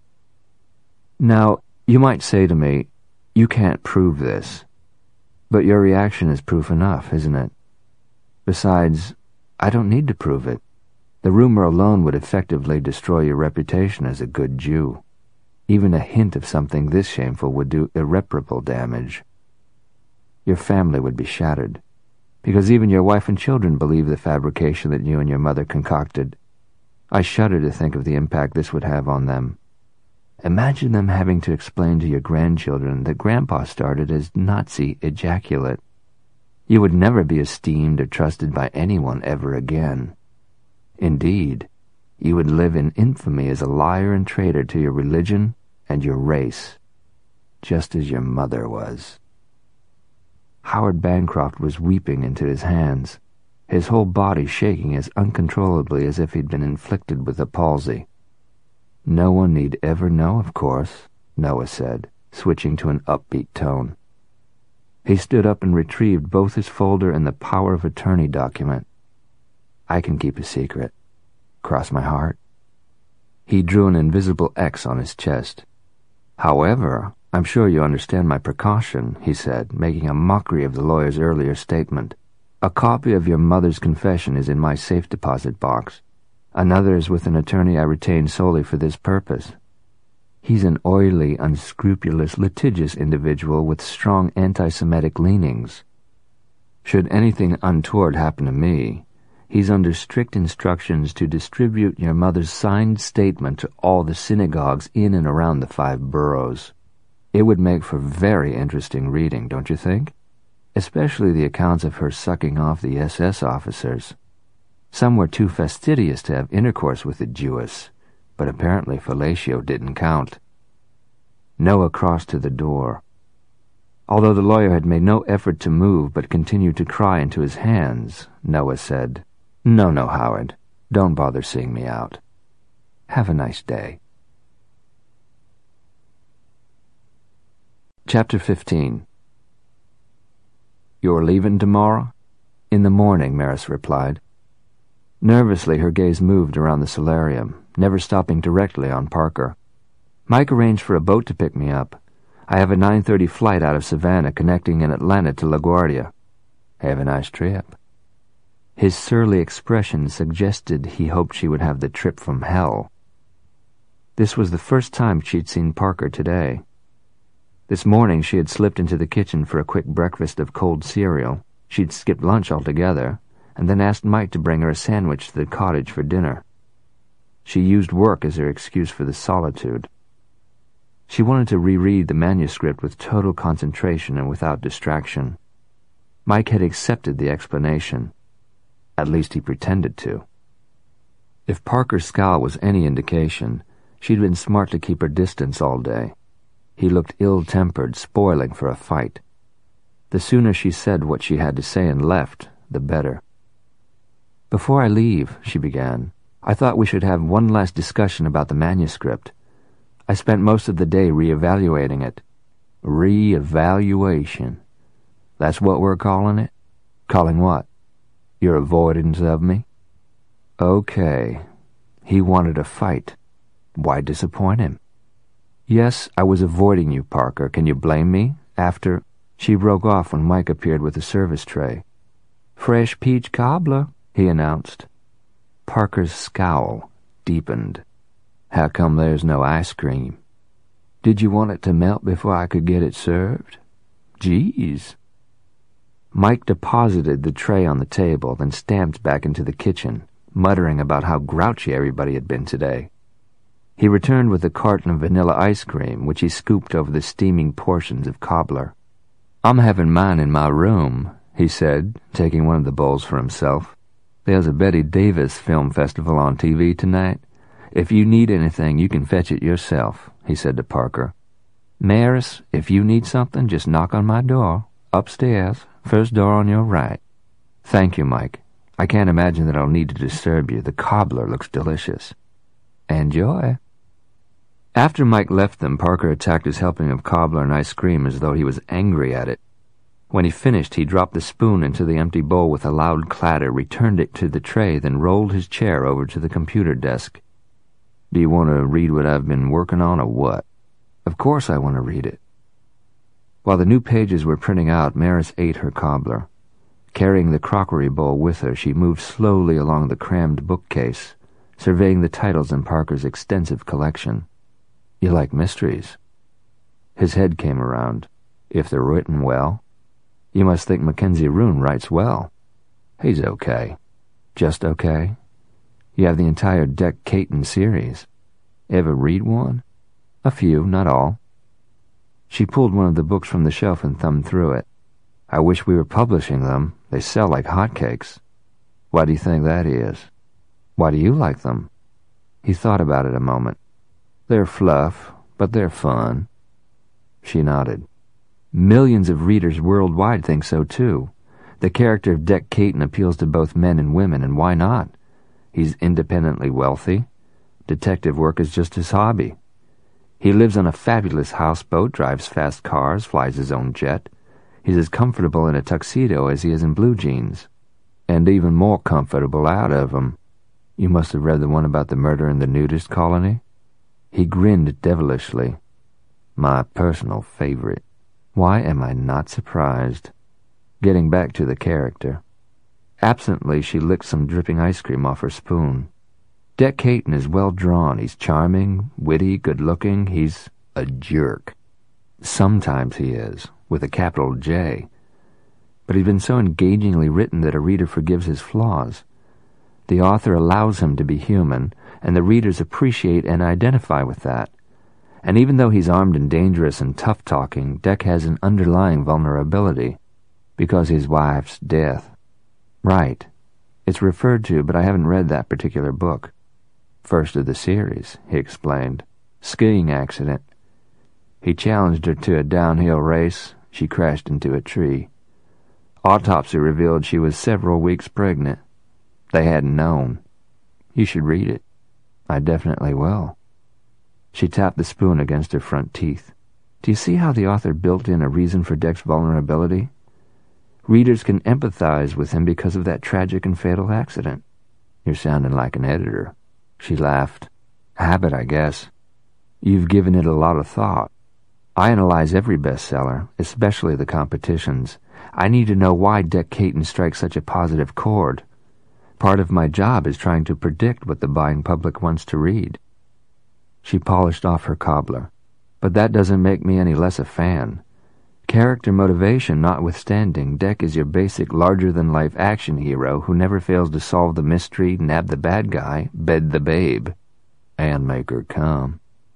Now, you might say to me, you can't prove this. But your reaction is proof enough, isn't it? Besides, I don't need to prove it. The rumor alone would effectively destroy your reputation as a good Jew. Even a hint of something this shameful would do irreparable damage. Your family would be shattered, because even your wife and children believe the fabrication that you and your mother concocted. I shudder to think of the impact this would have on them. Imagine them having to explain to your grandchildren that Grandpa started as Nazi ejaculate. You would never be esteemed or trusted by anyone ever again. Indeed, you would live in infamy as a liar and traitor to your religion and your race, just as your mother was. Howard Bancroft was weeping into his hands, his whole body shaking as uncontrollably as if he'd been inflicted with a palsy. No one need ever know, of course, Noah said, switching to an upbeat tone. He stood up and retrieved both his folder and the power of attorney document. I can keep a secret. Cross my heart. He drew an invisible X on his chest. However, I'm sure you understand my precaution, he said, making a mockery of the lawyer's earlier statement. A copy of your mother's confession is in my safe deposit box. Another is with an attorney I retained solely for this purpose. He's an oily, unscrupulous, litigious individual with strong anti-Semitic leanings. Should anything untoward happen to me, he's under strict instructions to distribute your mother's signed statement to all the synagogues in and around the 5 boroughs. It would make for very interesting reading, don't you think? Especially the accounts of her sucking off the SS officers. Some were too fastidious to have intercourse with the Jewess, but apparently fellatio didn't count. Noah crossed to the door. Although the lawyer had made no effort to move but continued to cry into his hands, Noah said, No, Howard. Don't bother seeing me out. Have a nice day. Chapter 15. You're leaving tomorrow? In the morning, Maris replied. Nervously, her gaze moved around the solarium, never stopping directly on Parker. Mike arranged for a boat to pick me up. I have a 9:30 flight out of Savannah connecting in Atlanta to LaGuardia. Have a nice trip. His surly expression suggested he hoped she would have the trip from hell. This was the first time she'd seen Parker today. This morning she had slipped into the kitchen for a quick breakfast of cold cereal. She'd skipped lunch altogether, and then asked Mike to bring her a sandwich to the cottage for dinner. She used work as her excuse for the solitude. She wanted to reread the manuscript with total concentration and without distraction. Mike had accepted the explanation. At least he pretended to. If Parker's scowl was any indication, she'd been smart to keep her distance all day. He looked ill-tempered, spoiling for a fight. The sooner she said what she had to say and left, the better. Before I leave, she began, I thought we should have one last discussion about the manuscript. I spent most of the day re-evaluating it. Re-evaluation. That's what we're calling it? Calling what? Your avoidance of me? Okay. He wanted a fight. Why disappoint him? Yes, I was avoiding you, Parker. Can you blame me? After... She broke off when Mike appeared with a service tray. Fresh peach cobbler, he announced. Parker's scowl deepened. How come there's no ice cream? Did you want it to melt before I could get it served? Geez. Mike deposited the tray on the table, then stamped back into the kitchen, muttering about how grouchy everybody had been today. He returned with a carton of vanilla ice cream, which he scooped over the steaming portions of cobbler. I'm having mine in my room, he said, taking one of the bowls for himself. There's a Betty Davis film festival on TV tonight. If you need anything, you can fetch it yourself, he said to Parker. Maris, if you need something, just knock on my door. Upstairs, first door on your right. "Thank you, Mike. I can't imagine that I'll need to disturb you. The cobbler looks delicious." "Enjoy." After Mike left them, Parker attacked his helping of cobbler and ice cream as though he was angry at it. When he finished, he dropped the spoon into the empty bowl with a loud clatter, returned it to the tray, then rolled his chair over to the computer desk. "Do you want to read what I've been working on, or what?" "Of course I want to read it." While the new pages were printing out, Maris ate her cobbler. Carrying the crockery bowl with her, she moved slowly along the crammed bookcase, surveying the titles in Parker's extensive collection. "You like mysteries?" His head came around. "If they're written well." "You must think Mackenzie Roon writes well." "He's okay." "Just okay?" "You have the entire Dec Caton series. Ever read one?" "A few, not all." She pulled one of the books from the shelf and thumbed through it. "I wish we were publishing them. They sell like hotcakes." "Why do you think that is?" "Why do you like them?" He thought about it a moment. "They're fluff, but they're fun." She nodded. "Millions of readers worldwide think so, too. The character of Dec Caton appeals to both men and women, and why not? He's independently wealthy. Detective work is just his hobby. He lives on a fabulous houseboat, drives fast cars, flies his own jet. He's as comfortable in a tuxedo as he is in blue jeans. And even more comfortable out of them. You must have read the one about the murder in the nudist colony?" He grinned devilishly. "My personal favorite. Why am I not surprised?" Getting back to the character. Absently, she licked some dripping ice cream off her spoon. "Dec Caton is well drawn. He's charming, witty, good-looking. He's a jerk. Sometimes he is, with a capital J. But he's been so engagingly written that a reader forgives his flaws. The author allows him to be human, and the readers appreciate and identify with that. And even though he's armed and dangerous and tough-talking, Dec has an underlying vulnerability, because his wife's death." "Right. It's referred to, but I haven't read that particular book." "First of the series," he explained. "Skiing accident. He challenged her to a downhill race. She crashed into a tree. Autopsy revealed she was several weeks pregnant. They hadn't known. You should read it." "I definitely will." She tapped the spoon against her front teeth. "Do you see how the author built in a reason for Dec's vulnerability? Readers can empathize with him because of that tragic and fatal accident." "You're sounding like an editor." She laughed. "Habit, I guess. You've given it a lot of thought. I analyze every bestseller, especially the competitions. I need to know why Dec Caton strikes such a positive chord. Part of my job is trying to predict what the buying public wants to read." She polished off her cobbler. "But that doesn't make me any less a fan. Character motivation notwithstanding, Dec is your basic larger-than-life action hero who never fails to solve the mystery, nab the bad guy, bed the babe, and make her come."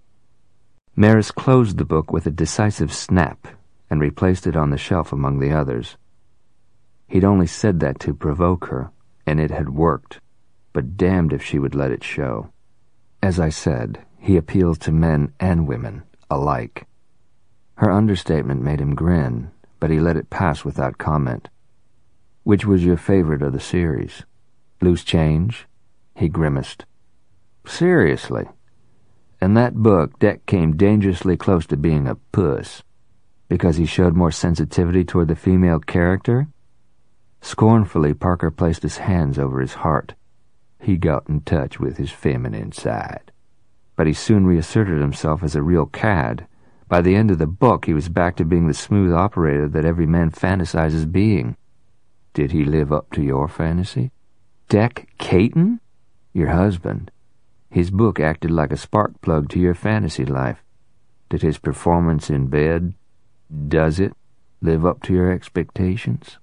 Maris closed the book with a decisive snap and replaced it on the shelf among the others. He'd only said that to provoke her, and it had worked, but damned if she would let it show. As I said, he appeals to men and women alike. Her understatement made him grin, but he let it pass without comment. "Which was your favorite of the series? Loose Change?" He grimaced. "Seriously? In that book, Dec came dangerously close to being a puss. Because he showed more sensitivity toward the female character?" Scornfully, Parker placed his hands over his heart. He got in touch with his feminine side. But he soon reasserted himself as a real cad. By the end of the book, he was back to being the smooth operator that every man fantasizes being. "Did he live up to your fantasy?" "Dec Caton?" "Your husband. His book acted like a spark plug to your fantasy life. Did his performance in bed, does it, live up to your expectations?"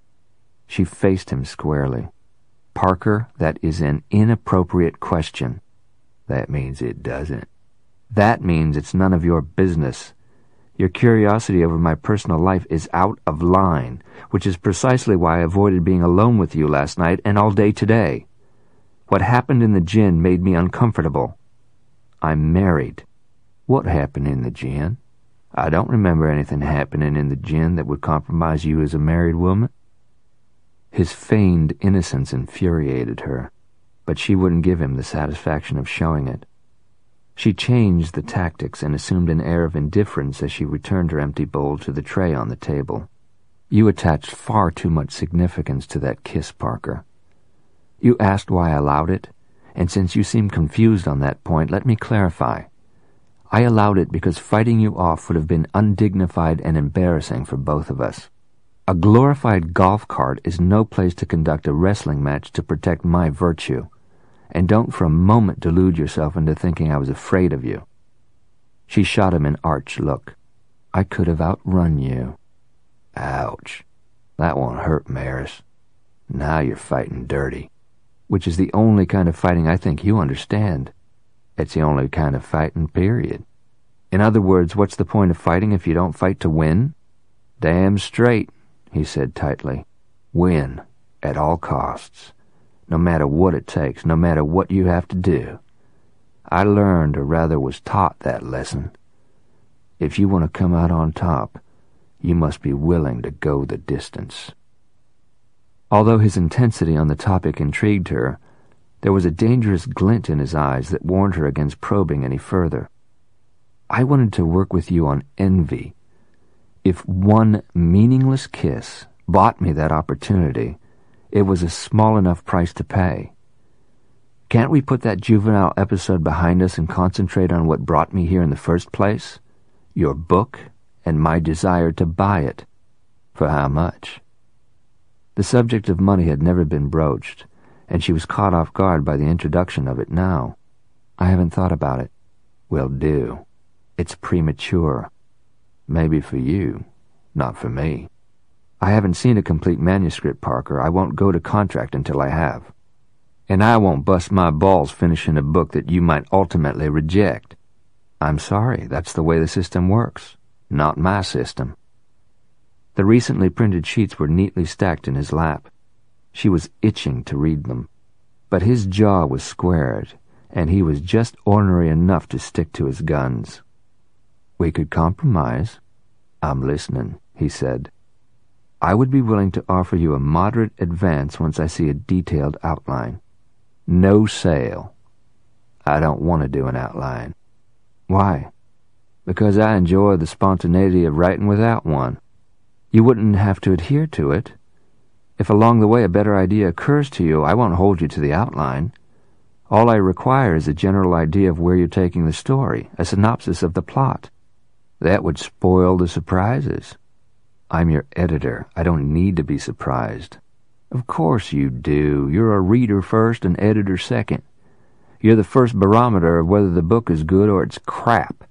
She faced him squarely. "Parker, that is an inappropriate question." "That means it doesn't." "That means it's none of your business. Your curiosity over my personal life is out of line, which is precisely why I avoided being alone with you last night and all day today. What happened in the gin made me uncomfortable. I'm married." "What happened in the gin?" "I don't remember anything happening in the gin that would compromise you as a married woman." His feigned innocence infuriated her, but she wouldn't give him the satisfaction of showing it. She changed the tactics and assumed an air of indifference as she returned her empty bowl to the tray on the table. "You attached far too much significance to that kiss, Parker. You asked why I allowed it, and since you seem confused on that point, let me clarify. I allowed it because fighting you off would have been undignified and embarrassing for both of us. A glorified golf cart is no place to conduct a wrestling match to protect my virtue, and don't for a moment delude yourself into thinking I was afraid of you." She shot him an arch look. "I could have outrun you." "Ouch. That won't hurt, Maris. Now you're fighting dirty." "Which is the only kind of fighting I think you understand." "It's the only kind of fighting, period." "In other words, what's the point of fighting if you don't fight to win?" "Damn straight," he said tightly. "Win, at all costs. No matter what it takes, no matter what you have to do. I learned, or rather was taught, that lesson. If you want to come out on top, you must be willing to go the distance." Although his intensity on the topic intrigued her, there was a dangerous glint in his eyes that warned her against probing any further. "I wanted to work with you on envy. If one meaningless kiss bought me that opportunity, it was a small enough price to pay. Can't we put that juvenile episode behind us and concentrate on what brought me here in the first place? Your book and my desire to buy it. For how much?" The subject of money had never been broached, and she was caught off guard by the introduction of it now. "I haven't thought about it." "Will do. It's premature. Maybe for you, not for me." "I haven't seen a complete manuscript, Parker. I won't go to contract until I have. And I won't bust my balls finishing a book that you might ultimately reject." "I'm sorry, that's the way the system works. Not my system." The recently printed sheets were neatly stacked in his lap. She was itching to read them. But his jaw was squared, and he was just ornery enough to stick to his guns. "We could compromise." "I'm listening," he said. "I would be willing to offer you a moderate advance once I see a detailed outline." "No sale." "I don't want to do an outline." "Why?" "Because I enjoy the spontaneity of writing without one." "You wouldn't have to adhere to it. If along the way a better idea occurs to you, I won't hold you to the outline. All I require is a general idea of where you're taking the story, a synopsis of the plot." "That would spoil the surprises." "I'm your editor. I don't need to be surprised." "Of course you do. You're a reader first and editor second. You're the first barometer of whether the book is good or it's crap.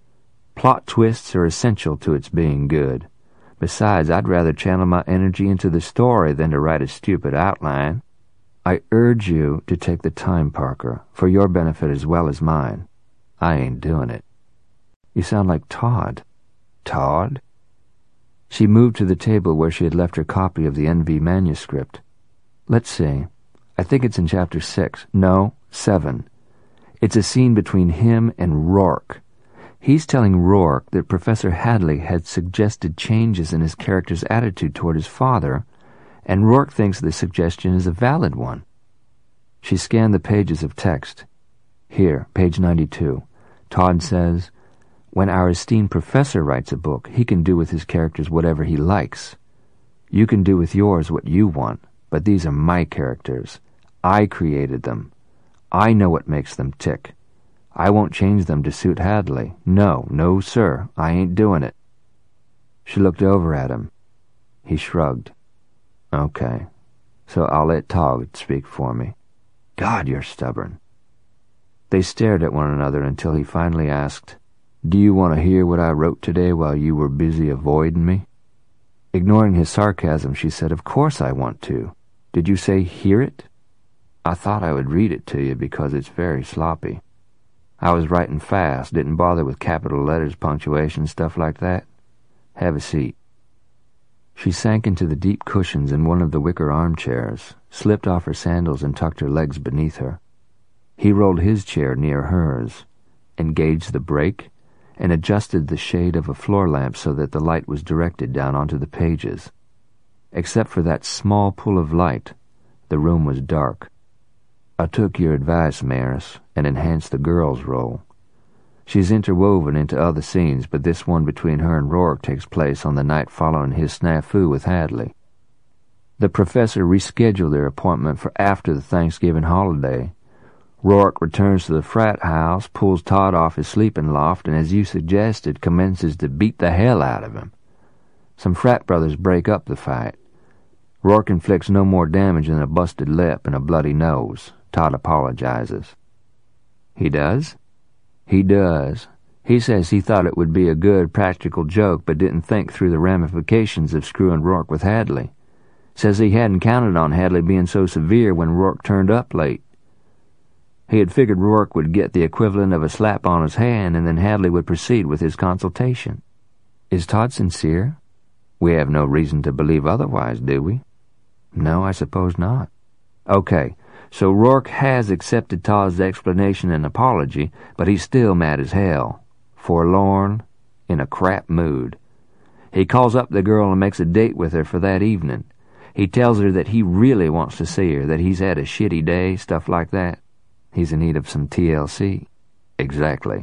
Plot twists are essential to its being good. Besides, I'd rather channel my energy into the story than to write a stupid outline." "I urge you to take the time, Parker, for your benefit as well as mine." "I ain't doing it." "You sound like Todd." "Todd?" She moved to the table where she had left her copy of the NV manuscript. "Let's see. I think it's in chapter 6. No, 7. It's a scene between him and Rourke. He's telling Rourke that Professor Hadley had suggested changes in his character's attitude toward his father, and Rourke thinks the suggestion is a valid one." She scanned the pages of text. "Here, page 92. Todd says, 'When our esteemed professor writes a book, he can do with his characters whatever he likes. You can do with yours what you want, but these are my characters. I created them. I know what makes them tick. I won't change them to suit Hadley. No, no, sir, I ain't doing it.'" She looked over at him. He shrugged. "Okay, so I'll let Todd speak for me." "God, you're stubborn." They stared at one another until he finally asked, "Do you want to hear what I wrote today while you were busy avoiding me?" Ignoring his sarcasm, she said, "Of course I want to. Did you say hear it?" "I thought I would read it to you because it's very sloppy. I was writing fast, didn't bother with capital letters, punctuation, stuff like that. Have a seat." She sank into the deep cushions in one of the wicker armchairs, slipped off her sandals and tucked her legs beneath her. He rolled his chair near hers, engaged the brake, and adjusted the shade of a floor lamp so that the light was directed down onto the pages. Except for that small pool of light, the room was dark. I took your advice, Maris, and enhanced the girl's role. She's interwoven into other scenes, but this one between her and Rourke takes place on the night following his snafu with Hadley. The professor rescheduled their appointment for after the Thanksgiving holiday. Rourke returns to the frat house, pulls Todd off his sleeping loft, and as you suggested, commences to beat the hell out of him. Some frat brothers break up the fight. Rourke inflicts no more damage than a busted lip and a bloody nose. Todd apologizes. He does? He does. He says he thought it would be a good, practical joke, but didn't think through the ramifications of screwing Rourke with Hadley. Says he hadn't counted on Hadley being so severe when Rourke turned up late. He had figured Rourke would get the equivalent of a slap on his hand, and then Hadley would proceed with his consultation. Is Todd sincere? We have no reason to believe otherwise, do we? No, I suppose not. Okay, so Rourke has accepted Todd's explanation and apology, but he's still mad as hell, forlorn, in a crap mood. He calls up the girl and makes a date with her for that evening. He tells her that he really wants to see her, that he's had a shitty day, stuff like that. He's in need of some TLC. Exactly.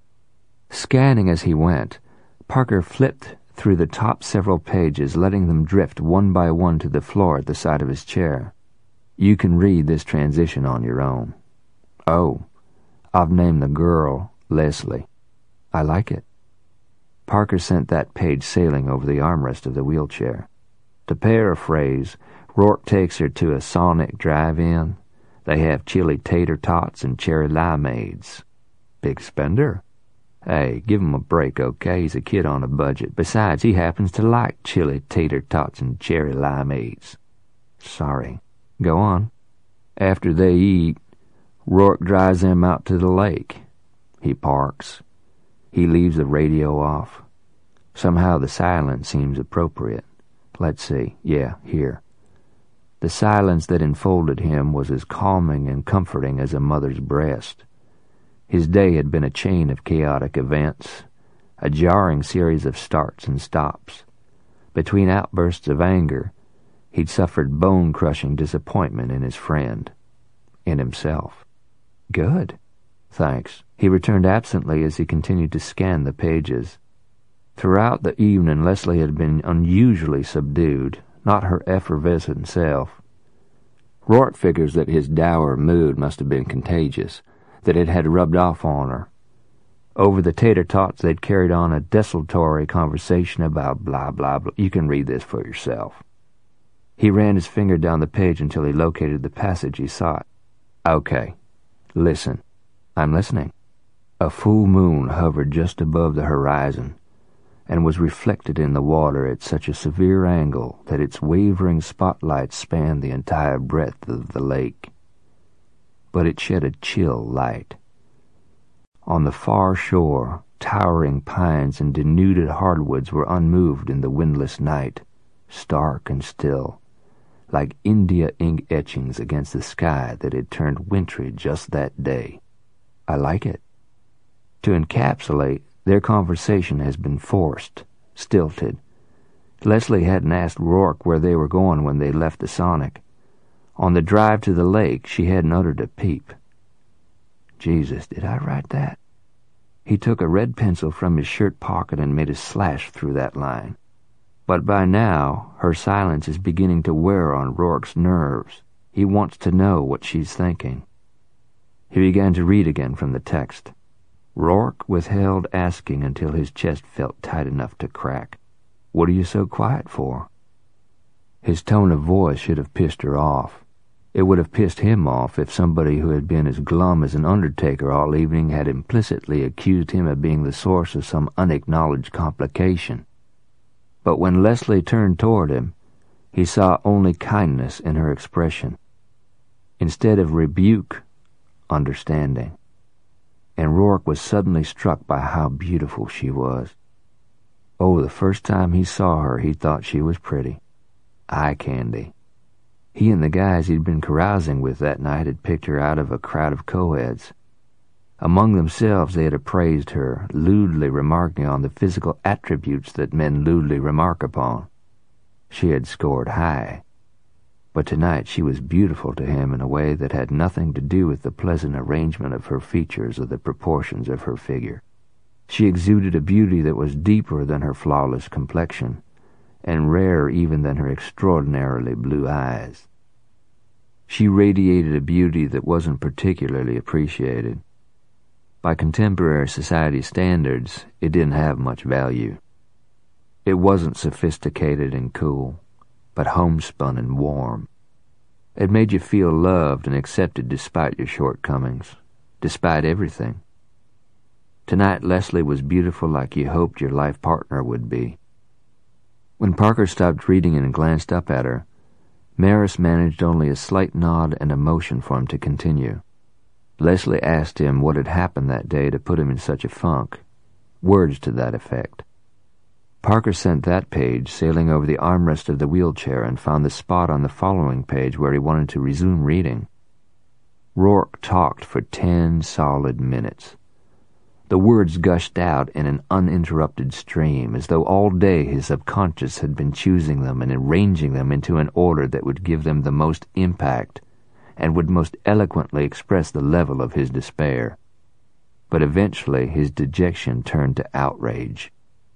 Scanning as he went, Parker flipped through the top several pages, letting them drift one by one to the floor at the side of his chair. You can read this transition on your own. Oh, I've named the girl Leslie. I like it. Parker sent that page sailing over the armrest of the wheelchair. To paraphrase, Rourke takes her to a Sonic drive-in. They have chili tater tots and cherry limeades. Big spender. Hey, give him a break, okay? He's a kid on a budget. Besides, he happens to like chili tater tots and cherry limeades. Sorry. Go on. After they eat, Rourke drives them out to the lake. He parks. He leaves the radio off. Somehow the silence seems appropriate. Let's see. Yeah, here. The silence that enfolded him was as calming and comforting as a mother's breast. His day had been a chain of chaotic events, a jarring series of starts and stops. Between outbursts of anger, he'd suffered bone-crushing disappointment in his friend, in himself. Good. Thanks. He returned absently as he continued to scan the pages. Throughout the evening, Leslie had been unusually subdued, not her effervescent self. Rourke figures that his dour mood must have been contagious, that it had rubbed off on her. Over the tater tots they'd carried on a desultory conversation about blah, blah, blah. You can read this for yourself. He ran his finger down the page until he located the passage he sought. Okay, listen. I'm listening. A full moon hovered just above the horizon, and was reflected in the water at such a severe angle that its wavering spotlight spanned the entire breadth of the lake. But it shed a chill light. On the far shore, towering pines and denuded hardwoods were unmoved in the windless night, stark and still, like India ink etchings against the sky that had turned wintry just that day. I like it. To encapsulate, their conversation has been forced, stilted. Leslie hadn't asked Rourke where they were going when they left the Sonic. On the drive to the lake, she hadn't uttered a peep. Jesus, did I write that? He took a red pencil from his shirt pocket and made a slash through that line. But by now, her silence is beginning to wear on Rourke's nerves. He wants to know what she's thinking. He began to read again from the text. Rourke withheld asking until his chest felt tight enough to crack. What are you so quiet for? His tone of voice should have pissed her off. It would have pissed him off if somebody who had been as glum as an undertaker all evening had implicitly accused him of being the source of some unacknowledged complication. But when Leslie turned toward him, he saw only kindness in her expression. Instead of rebuke, understanding. And Rourke was suddenly struck by how beautiful she was. Oh, the first time he saw her, he thought she was pretty. Eye candy. He and the guys he'd been carousing with that night had picked her out of a crowd of co-eds. Among themselves they had appraised her, lewdly remarking on the physical attributes that men lewdly remark upon. She had scored high. But tonight she was beautiful to him in a way that had nothing to do with the pleasant arrangement of her features or the proportions of her figure. She exuded a beauty that was deeper than her flawless complexion, and rarer even than her extraordinarily blue eyes. She radiated a beauty that wasn't particularly appreciated. By contemporary society standards, it didn't have much value. It wasn't sophisticated and cool, but homespun and warm. It made you feel loved and accepted despite your shortcomings, despite everything. Tonight Leslie was beautiful like you hoped your life partner would be. When Parker stopped reading and glanced up at her, Maris managed only a slight nod and a motion for him to continue. Leslie asked him what had happened that day to put him in such a funk, words to that effect. Parker sent that page sailing over the armrest of the wheelchair and found the spot on the following page where he wanted to resume reading. Rourke talked for 10 solid minutes. The words gushed out in an uninterrupted stream, as though all day his subconscious had been choosing them and arranging them into an order that would give them the most impact and would most eloquently express the level of his despair. But eventually his dejection turned to outrage.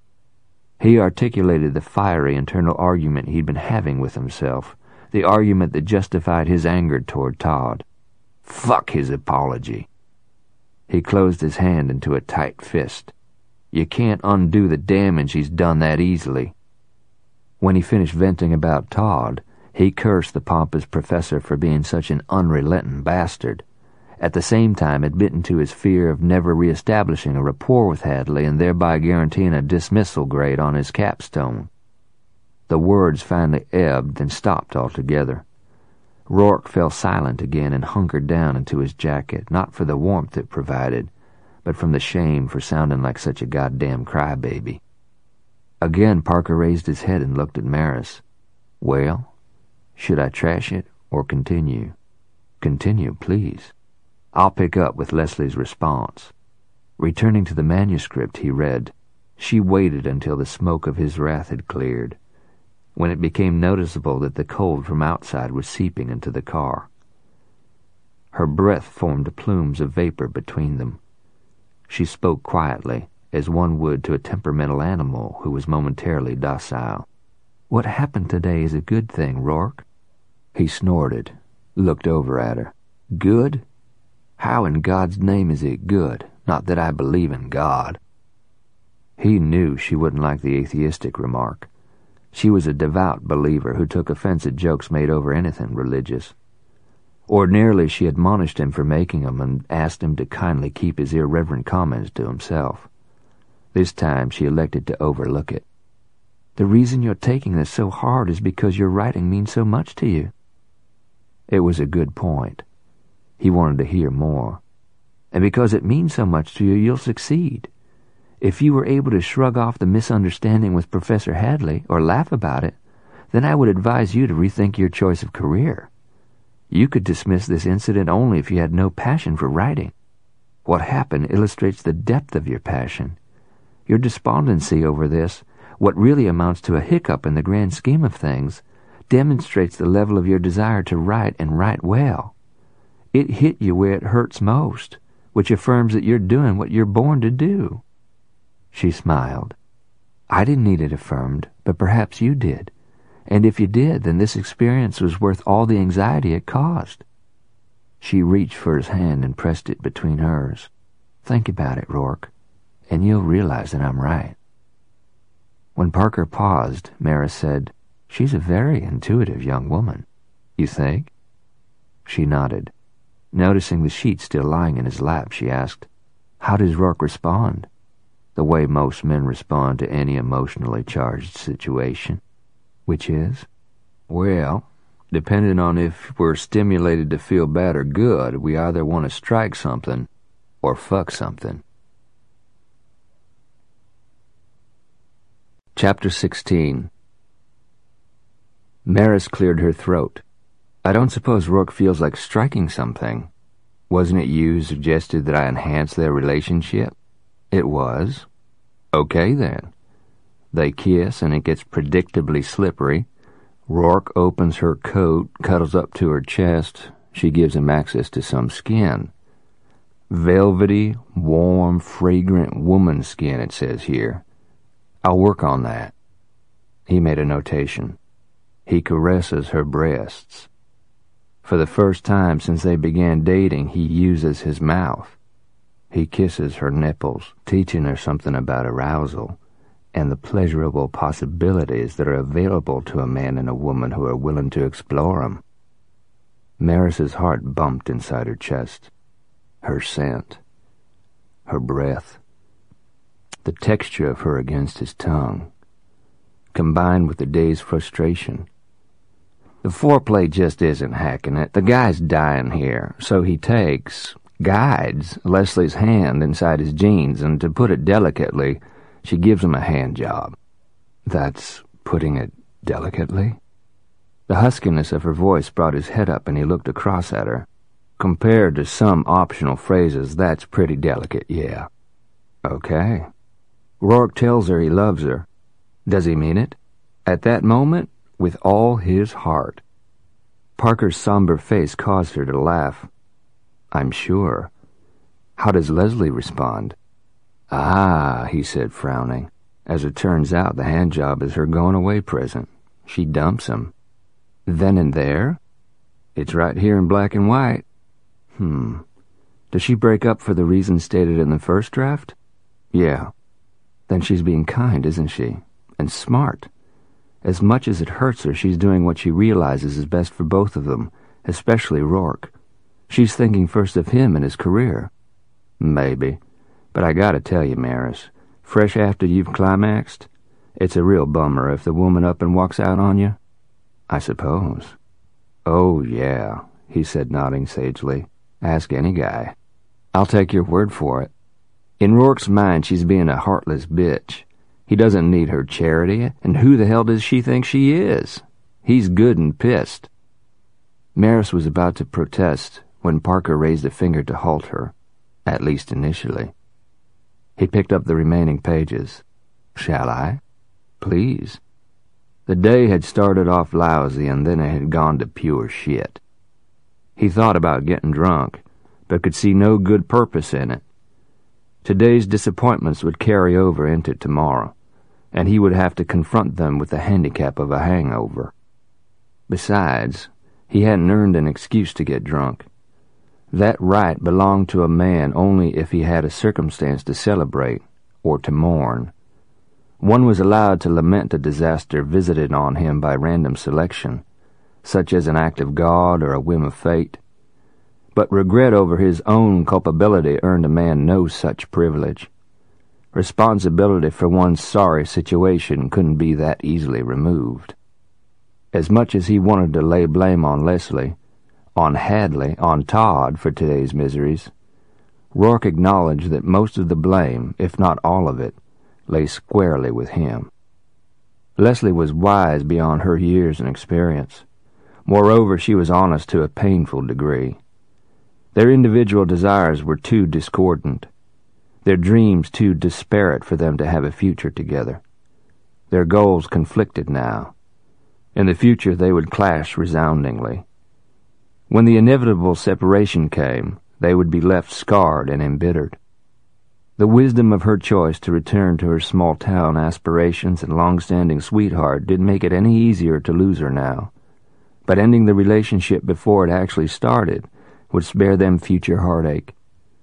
He articulated the fiery internal argument he'd been having with himself, the argument that justified his anger toward Todd. Fuck his apology. He closed his hand into a tight fist. You can't undo the damage he's done that easily. When he finished venting about Todd, he cursed the pompous professor for being such an unrelenting bastard, at the same time admitting to his fear of never reestablishing a rapport with Hadley and thereby guaranteeing a dismissal grade on his capstone. The words finally ebbed and stopped altogether. Rourke fell silent again and hunkered down into his jacket, not for the warmth it provided, but from the shame for sounding like such a goddamn crybaby. Again Parker raised his head and looked at Maris. Well, should I trash it or continue? Continue, please. I'll pick up with Leslie's response. Returning to the manuscript, he read, She waited until the smoke of his wrath had cleared, when it became noticeable that the cold from outside was seeping into the car. Her breath formed plumes of vapor between them. She spoke quietly, as one would to a temperamental animal who was momentarily docile. What happened today is a good thing, Rourke. He snorted, looked over at her. Good? How in God's name is it good? Not that I believe in God. He knew she wouldn't like the atheistic remark. She was a devout believer who took offense at jokes made over anything religious. Ordinarily she admonished him for making them and asked him to kindly keep his irreverent comments to himself. This time she elected to overlook it. The reason you're taking this so hard is because your writing means so much to you. It was a good point. He wanted to hear more. And because it means so much to you, you'll succeed. If you were able to shrug off the misunderstanding with Professor Hadley, or laugh about it, then I would advise you to rethink your choice of career. You could dismiss this incident only if you had no passion for writing. What happened illustrates the depth of your passion. Your despondency over this, what really amounts to a hiccup in the grand scheme of things, demonstrates the level of your desire to write and write well. It hit you where it hurts most, which affirms that you're doing what you're born to do. She smiled. I didn't need it affirmed, but perhaps you did. And if you did, then this experience was worth all the anxiety it caused. She reached for his hand and pressed it between hers. Think about it, Rourke, and you'll realize that I'm right. When Parker paused, Maris said, She's a very intuitive young woman. You think? She nodded. Noticing the sheet still lying in his lap, she asked, How does Rourke respond? The way most men respond to any emotionally charged situation. Which is? Well, depending on if we're stimulated to feel bad or good, we either want to strike something or fuck something. Chapter 16. Maris cleared her throat. I don't suppose Rourke feels like striking something. Wasn't it you who suggested that I enhance their relationship? It was. Okay, then. They kiss, and it gets predictably slippery. Rourke opens her coat, cuddles up to her chest. She gives him access to some skin. Velvety, warm, fragrant woman skin, it says here. I'll work on that. He made a notation. He caresses her breasts. For the first time since they began dating, he uses his mouth. He kisses her nipples, teaching her something about arousal and the pleasurable possibilities that are available to a man and a woman who are willing to explore them. Maris's heart bumped inside her chest. Her scent, her breath, the texture of her against his tongue, combined with the day's frustration. The foreplay just isn't hacking it. The guy's dying here, so he guides Leslie's hand inside his jeans, and to put it delicately, she gives him a hand job. That's putting it delicately? The huskiness of her voice brought his head up, and he looked across at her. Compared to some optional phrases, that's pretty delicate, yeah. Okay. Rourke tells her he loves her. Does he mean it? At that moment, with all his heart. Parker's somber face caused her to laugh. I'm sure. How does Leslie respond? Ah, he said, frowning. As it turns out, the handjob is her going-away present. She dumps him. Then and there? It's right here in black and white. Does she break up for the reasons stated in the first draft? Yeah. Then she's being kind, isn't she? And smart. As much as it hurts her, she's doing what she realizes is best for both of them, especially Rourke. She's thinking first of him and his career. Maybe. But I gotta tell you, Maris, fresh after you've climaxed, it's a real bummer if the woman up and walks out on you. I suppose. Oh, yeah, he said, nodding sagely. Ask any guy. I'll take your word for it. In Rourke's mind, she's being a heartless bitch. He doesn't need her charity, and who the hell does she think she is? He's good and pissed. Maris was about to protest when Parker raised a finger to halt her, at least initially. He picked up the remaining pages. Shall I? Please. The day had started off lousy, and then it had gone to pure shit. He thought about getting drunk, but could see no good purpose in it. Today's disappointments would carry over into tomorrow, and he would have to confront them with the handicap of a hangover. Besides, he hadn't earned an excuse to get drunk. That right belonged to a man only if he had a circumstance to celebrate or to mourn. One was allowed to lament a disaster visited on him by random selection, such as an act of God or a whim of fate. But regret over his own culpability earned a man no such privilege. Responsibility for one's sorry situation couldn't be that easily removed. As much as he wanted to lay blame on Leslie, on Hadley, on Todd for today's miseries, Rourke acknowledged that most of the blame, if not all of it, lay squarely with him. Leslie was wise beyond her years and experience. Moreover, she was honest to a painful degree. Their individual desires were too discordant, their dreams too disparate for them to have a future together. Their goals conflicted now. In the future they would clash resoundingly. When the inevitable separation came, they would be left scarred and embittered. The wisdom of her choice to return to her small-town aspirations and long-standing sweetheart didn't make it any easier to lose her now. But ending the relationship before it actually started would spare them future heartache.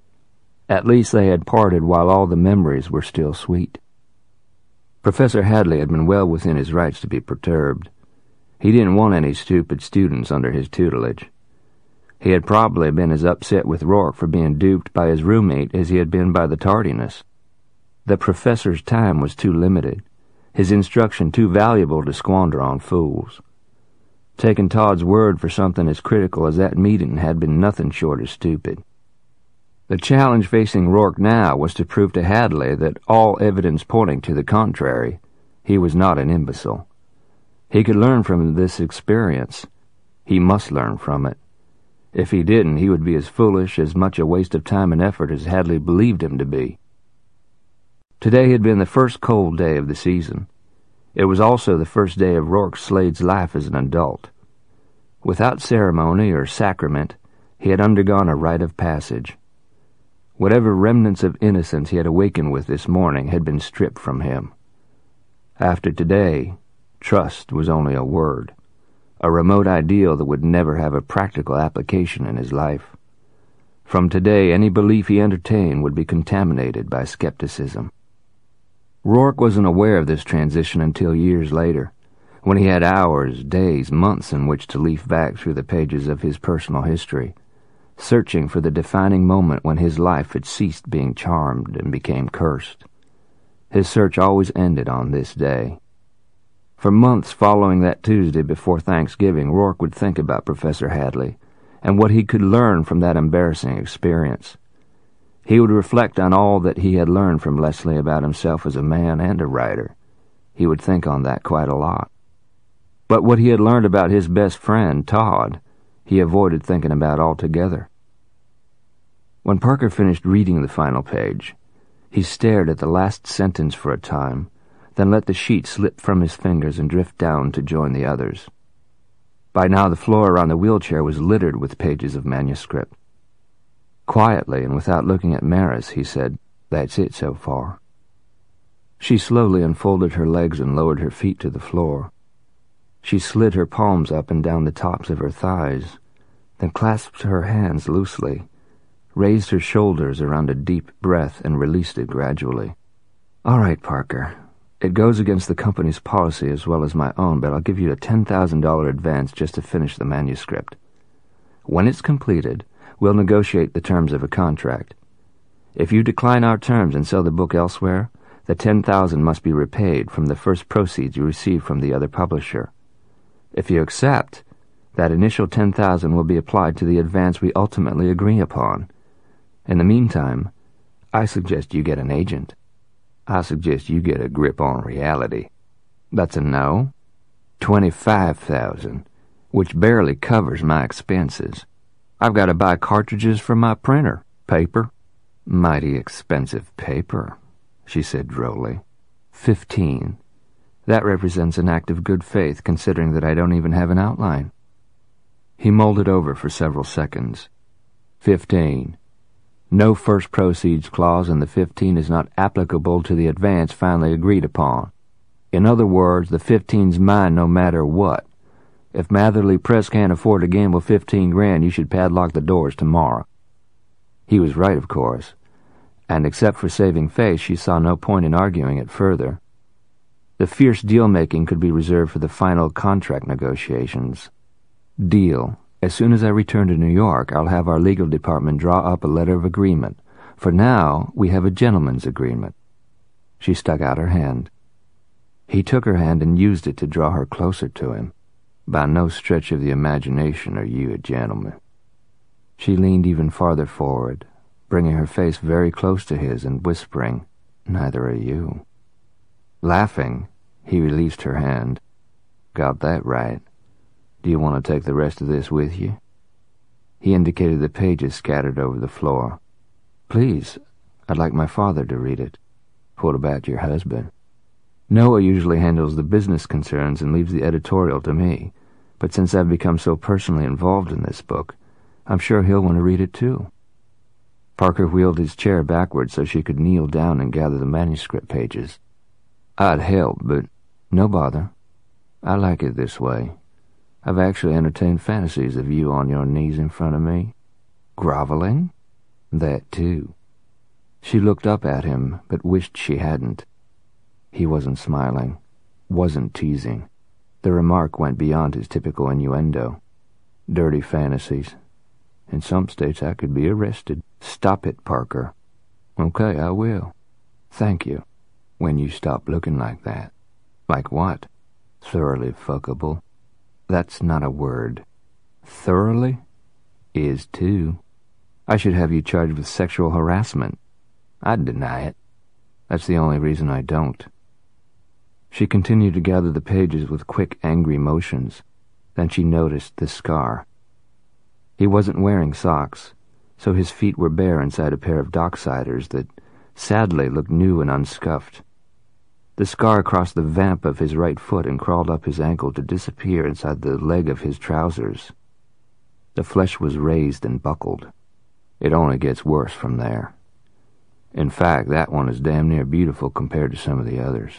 At least they had parted while all the memories were still sweet. Professor Hadley had been well within his rights to be perturbed. He didn't want any stupid students under his tutelage. He had probably been as upset with Rourke for being duped by his roommate as he had been by the tardiness. The professor's time was too limited, his instruction too valuable to squander on fools. Taking Todd's word for something as critical as that meeting had been nothing short of stupid. The challenge facing Rourke now was to prove to Hadley that, all evidence pointing to the contrary, he was not an imbecile. He could learn from this experience. He must learn from it. If he didn't, he would be as foolish, as much a waste of time and effort as Hadley believed him to be. Today had been the first cold day of the season. It was also the first day of Rourke Slade's life as an adult. Without ceremony or sacrament, he had undergone a rite of passage. Whatever remnants of innocence he had awakened with this morning had been stripped from him. After today, trust was only a word, a remote ideal that would never have a practical application in his life. From today, any belief he entertained would be contaminated by skepticism. Rourke wasn't aware of this transition until years later, when he had hours, days, months in which to leaf back through the pages of his personal history, searching for the defining moment when his life had ceased being charmed and became cursed. His search always ended on this day. For months following that Tuesday before Thanksgiving, Rourke would think about Professor Hadley and what he could learn from that embarrassing experience. He would reflect on all that he had learned from Leslie about himself as a man and a writer. He would think on that quite a lot. But what he had learned about his best friend, Todd, he avoided thinking about altogether. When Parker finished reading the final page, he stared at the last sentence for a time, then let the sheet slip from his fingers and drift down to join the others. By now the floor around the wheelchair was littered with pages of manuscript. Quietly and without looking at Maris, he said, "That's it so far." She slowly unfolded her legs and lowered her feet to the floor. She slid her palms up and down the tops of her thighs, then clasped her hands loosely, raised her shoulders around a deep breath, and released it gradually. "All right, Parker. It goes against the company's policy as well as my own, but I'll give you a $10,000 advance just to finish the manuscript. When it's completed, we'll negotiate the terms of a contract. If you decline our terms and sell the book elsewhere, the $10,000 must be repaid from the first proceeds you receive from the other publisher. If you accept, that initial $10,000 will be applied to the advance we ultimately agree upon. In the meantime, I suggest you get an agent. I suggest you get a grip on reality." "That's a no?" $25,000, which barely covers my expenses. I've got to buy cartridges for my printer, paper." "Mighty expensive paper," she said drolly. 15. That represents an act of good faith, considering that I don't even have an outline. He mulled it over for several seconds. 15. No first proceeds clause, and the 15 is not applicable to the advance finally agreed upon. In other words, the 15's mine no matter what. If Matherly Press can't afford to gamble 15 grand, you should padlock the doors tomorrow." He was right, of course, and except for saving face, she saw no point in arguing it further. The fierce deal-making could be reserved for the final contract negotiations. "Deal. As soon as I return to New York, I'll have our legal department draw up a letter of agreement. For now, we have a gentleman's agreement." She stuck out her hand. He took her hand and used it to draw her closer to him. "By no stretch of the imagination are you a gentleman." She leaned even farther forward, bringing her face very close to his and whispering, "Neither are you." Laughing, he released her hand. "Got that right. Do you want to take the rest of this with you?" He indicated the pages scattered over the floor. "Please, I'd like my father to read it." "What about your husband?" "Noah usually handles the business concerns and leaves the editorial to me, but since I've become so personally involved in this book, I'm sure he'll want to read it too." Parker wheeled his chair backward so she could kneel down and gather the manuscript pages. "I'd help, but no bother. I like it this way. I've actually entertained fantasies of you on your knees in front of me." "Groveling?" "That too." She looked up at him, but wished she hadn't. He wasn't smiling, wasn't teasing. The remark went beyond his typical innuendo. "Dirty fantasies. In some states I could be arrested." "Stop it, Parker." "Okay, I will. Thank you. When you stop looking like that." "Like what?" "Thoroughly fuckable." "That's not a word." "Thoroughly?" "Is too. I should have you charged with sexual harassment." "I'd deny it." "That's the only reason I don't." She continued to gather the pages with quick, angry motions. Then she noticed the scar. He wasn't wearing socks, so his feet were bare inside a pair of Docksiders that sadly looked new and unscuffed. The scar crossed the vamp of his right foot and crawled up his ankle to disappear inside the leg of his trousers. The flesh was raised and buckled. It only gets worse from there. In fact, that one is damn near beautiful compared to some of the others.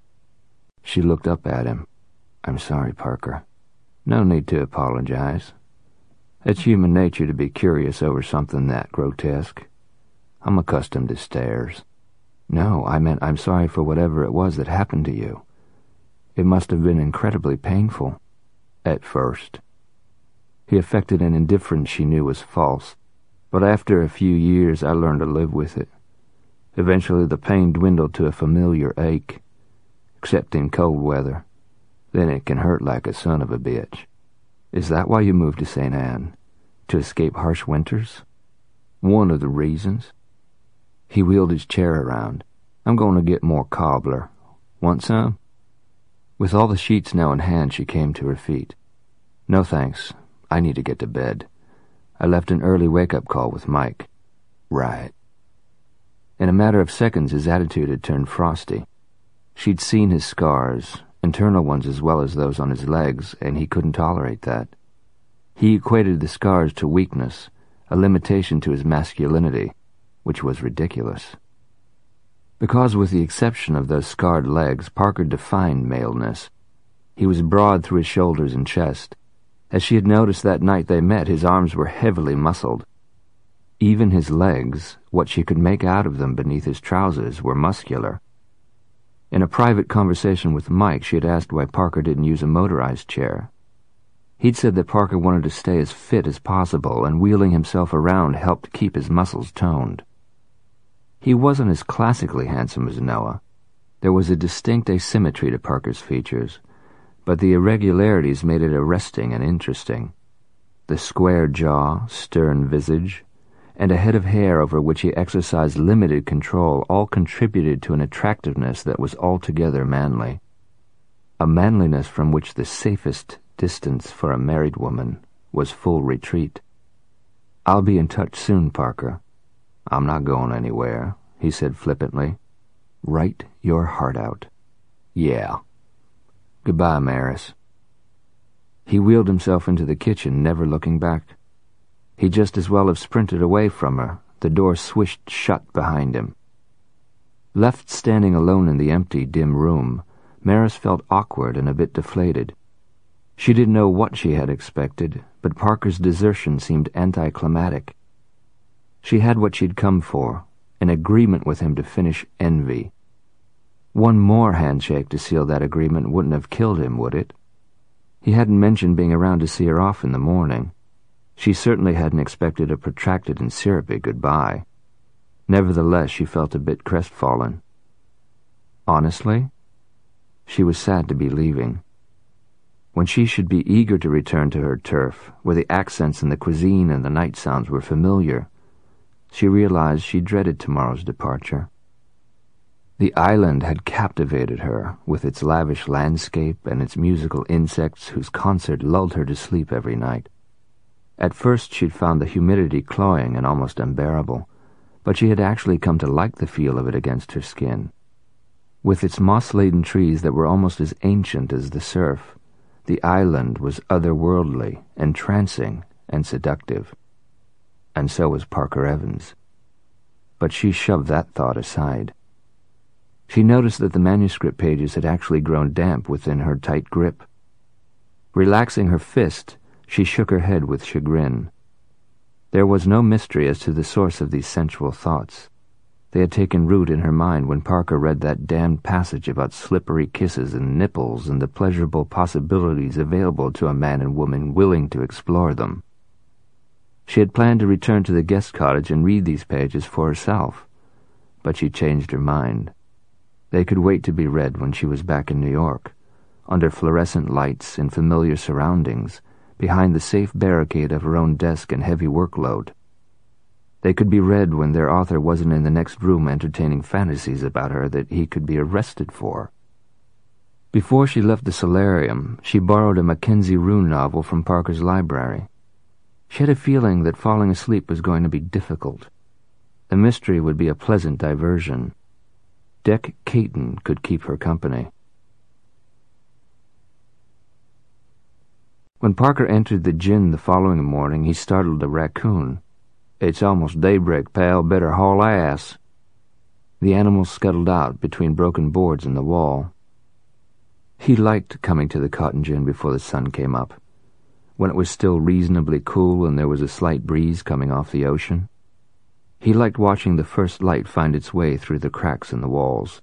She looked up at him. I'm sorry, Parker. No need to apologize. It's human nature to be curious over something that grotesque. I'm accustomed to stares. No, I meant I'm sorry for whatever it was that happened to you. It must have been incredibly painful. At first. He affected an indifference she knew was false, but after a few years I learned to live with it. Eventually the pain dwindled to a familiar ache, except in cold weather. Then it can hurt like a son of a bitch. Is that why you moved to St. Anne? To escape harsh winters? One of the reasons. He wheeled his chair around. I'm going to get more cobbler. Want some? With all the sheets now in hand, she came to her feet. No thanks. I need to get to bed. I left an early wake-up call with Mike. Right. In a matter of seconds, his attitude had turned frosty. She'd seen his scars, internal ones as well as those on his legs, and he couldn't tolerate that. He equated the scars to weakness, a limitation to his masculinity, which was ridiculous. Because with the exception of those scarred legs, Parker defined maleness. He was broad through his shoulders and chest. As she had noticed that night they met, his arms were heavily muscled. Even his legs, what she could make out of them beneath his trousers, were muscular. In a private conversation with Mike, she had asked why Parker didn't use a motorized chair. He'd said that Parker wanted to stay as fit as possible, and wheeling himself around helped keep his muscles toned. He wasn't as classically handsome as Noah. There was a distinct asymmetry to Parker's features, but the irregularities made it arresting and interesting. The square jaw, stern visage, and a head of hair over which he exercised limited control all contributed to an attractiveness that was altogether manly. A manliness from which the safest distance for a married woman was full retreat. I'll be in touch soon, Parker. I'm not going anywhere, he said flippantly. Write your heart out. Yeah. Goodbye, Maris. He wheeled himself into the kitchen, never looking back. He'd just as well have sprinted away from her. The door swished shut behind him. Left standing alone in the empty, dim room, Maris felt awkward and a bit deflated. She didn't know what she had expected, but Parker's desertion seemed anticlimactic. She had what she'd come for, an agreement with him to finish envy. One more handshake to seal that agreement wouldn't have killed him, would it? He hadn't mentioned being around to see her off in the morning. She certainly hadn't expected a protracted and syrupy goodbye. Nevertheless, she felt a bit crestfallen. Honestly, she was sad to be leaving. When she should be eager to return to her turf, where the accents and the cuisine and the night sounds were familiar, she realized she dreaded tomorrow's departure. The island had captivated her, with its lavish landscape and its musical insects whose concert lulled her to sleep every night. At first she'd found the humidity cloying and almost unbearable, but she had actually come to like the feel of it against her skin. With its moss-laden trees that were almost as ancient as the surf, the island was otherworldly, entrancing, and seductive. And so was Parker Evans. But she shoved that thought aside. She noticed that the manuscript pages had actually grown damp within her tight grip. Relaxing her fist, she shook her head with chagrin. There was no mystery as to the source of these sensual thoughts. They had taken root in her mind when Parker read that damned passage about slippery kisses and nipples and the pleasurable possibilities available to a man and woman willing to explore them. She had planned to return to the guest cottage and read these pages for herself, but she changed her mind. They could wait to be read when she was back in New York, under fluorescent lights in familiar surroundings, behind the safe barricade of her own desk and heavy workload. They could be read when their author wasn't in the next room entertaining fantasies about her that he could be arrested for. Before she left the solarium, she borrowed a Mackenzie Roon novel from Parker's library. She had a feeling that falling asleep was going to be difficult. The mystery would be a pleasant diversion. Dec Caton could keep her company. When Parker entered the gin the following morning, he startled a raccoon. "It's almost daybreak, pal. Better haul ass." The animal scuttled out between broken boards in the wall. He liked coming to the cotton gin before the sun came up, when it was still reasonably cool and there was a slight breeze coming off the ocean. He liked watching the first light find its way through the cracks in the walls.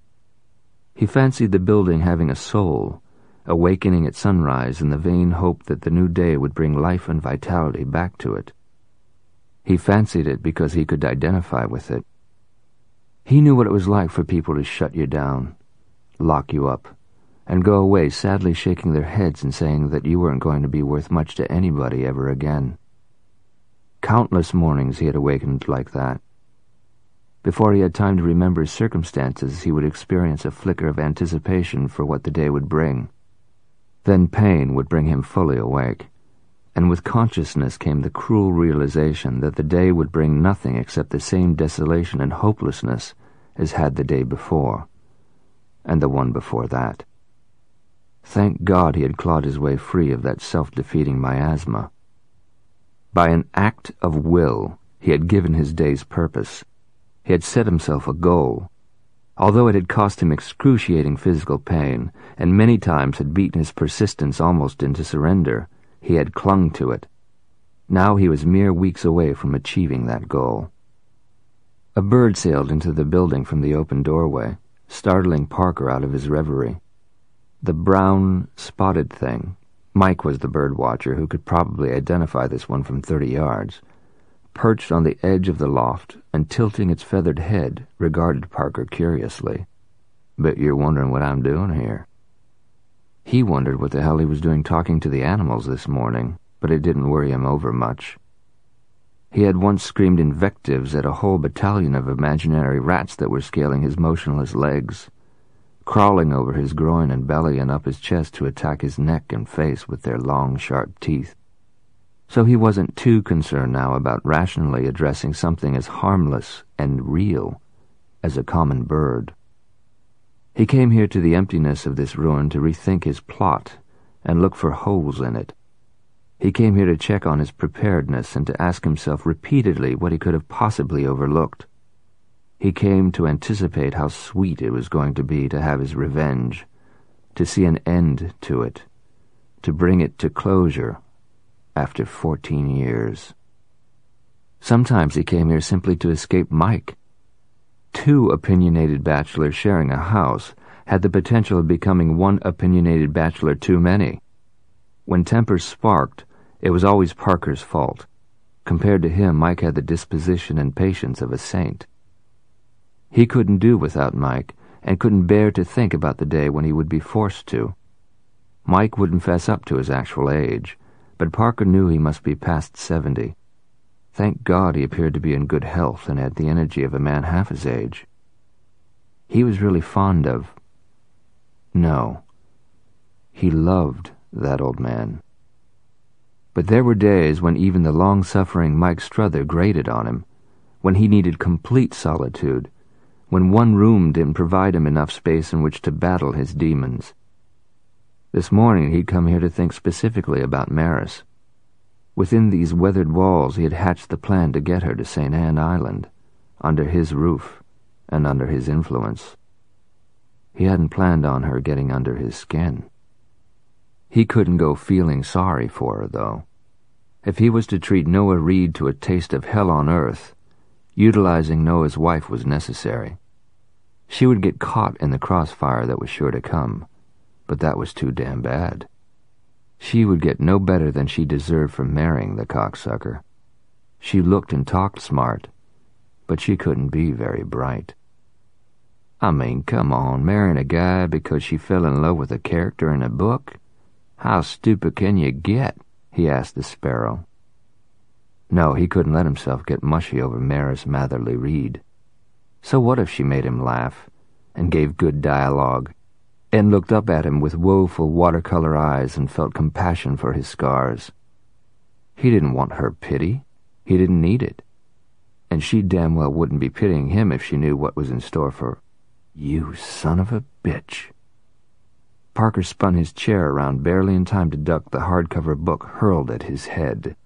He fancied the building having a soul, awakening at sunrise in the vain hope that the new day would bring life and vitality back to it. He fancied it because he could identify with it. He knew what it was like for people to shut you down, lock you up, and go away sadly shaking their heads and saying that you weren't going to be worth much to anybody ever again. Countless mornings he had awakened like that. Before he had time to remember his circumstances, he would experience a flicker of anticipation for what the day would bring. Then pain would bring him fully awake, and with consciousness came the cruel realization that the day would bring nothing except the same desolation and hopelessness as had the day before, and the one before that. Thank God he had clawed his way free of that self-defeating miasma. By an act of will, he had given his day's purpose. He had set himself a goal. Although it had cost him excruciating physical pain, and many times had beaten his persistence almost into surrender, he had clung to it. Now he was mere weeks away from achieving that goal. A bird sailed into the building from the open doorway, startling Parker out of his reverie. The brown, spotted thing, Mike was the bird watcher who could probably identify this one from 30 yards, perched on the edge of the loft and tilting its feathered head, regarded Parker curiously. "Bet you're wondering what I'm doing here." He wondered what the hell he was doing talking to the animals this morning, but it didn't worry him over much. He had once screamed invectives at a whole battalion of imaginary rats that were scaling his motionless legs, crawling over his groin and belly and up his chest to attack his neck and face with their long, sharp teeth. So he wasn't too concerned now about rationally addressing something as harmless and real as a common bird. He came here to the emptiness of this ruin to rethink his plot and look for holes in it. He came here to check on his preparedness and to ask himself repeatedly what he could have possibly overlooked. He came to anticipate how sweet it was going to be to have his revenge, to see an end to it, to bring it to closure after 14 years. Sometimes he came here simply to escape Mike. Two opinionated bachelors sharing a house had the potential of becoming one opinionated bachelor too many. When tempers sparked, it was always Parker's fault. Compared to him, Mike had the disposition and patience of a saint. He couldn't do without Mike, and couldn't bear to think about the day when he would be forced to. Mike wouldn't fess up to his actual age, but Parker knew he must be past 70. Thank God he appeared to be in good health and had the energy of a man half his age. He was really fond of... No. He loved that old man. But there were days when even the long-suffering Mike Strother grated on him, when he needed complete solitude, when one room didn't provide him enough space in which to battle his demons. This morning he'd come here to think specifically about Maris. Within these weathered walls he had hatched the plan to get her to St. Anne Island, under his roof and under his influence. He hadn't planned on her getting under his skin. He couldn't go feeling sorry for her, though. If he was to treat Noah Reed to a taste of hell on earth, utilizing Noah's wife was necessary. She would get caught in the crossfire that was sure to come, but that was too damn bad. She would get no better than she deserved for marrying the cocksucker. She looked and talked smart, but she couldn't be very bright. I mean, come on, marrying a guy because she fell in love with a character in a book? How stupid can you get? He asked the sparrow. No, he couldn't let himself get mushy over Maris Matherly Reed. So what if she made him laugh, and gave good dialogue, and looked up at him with woeful watercolor eyes and felt compassion for his scars? He didn't want her pity. He didn't need it. And she damn well wouldn't be pitying him if she knew what was in store for... You son of a bitch. Parker spun his chair around barely in time to duck the hardcover book hurled at his head.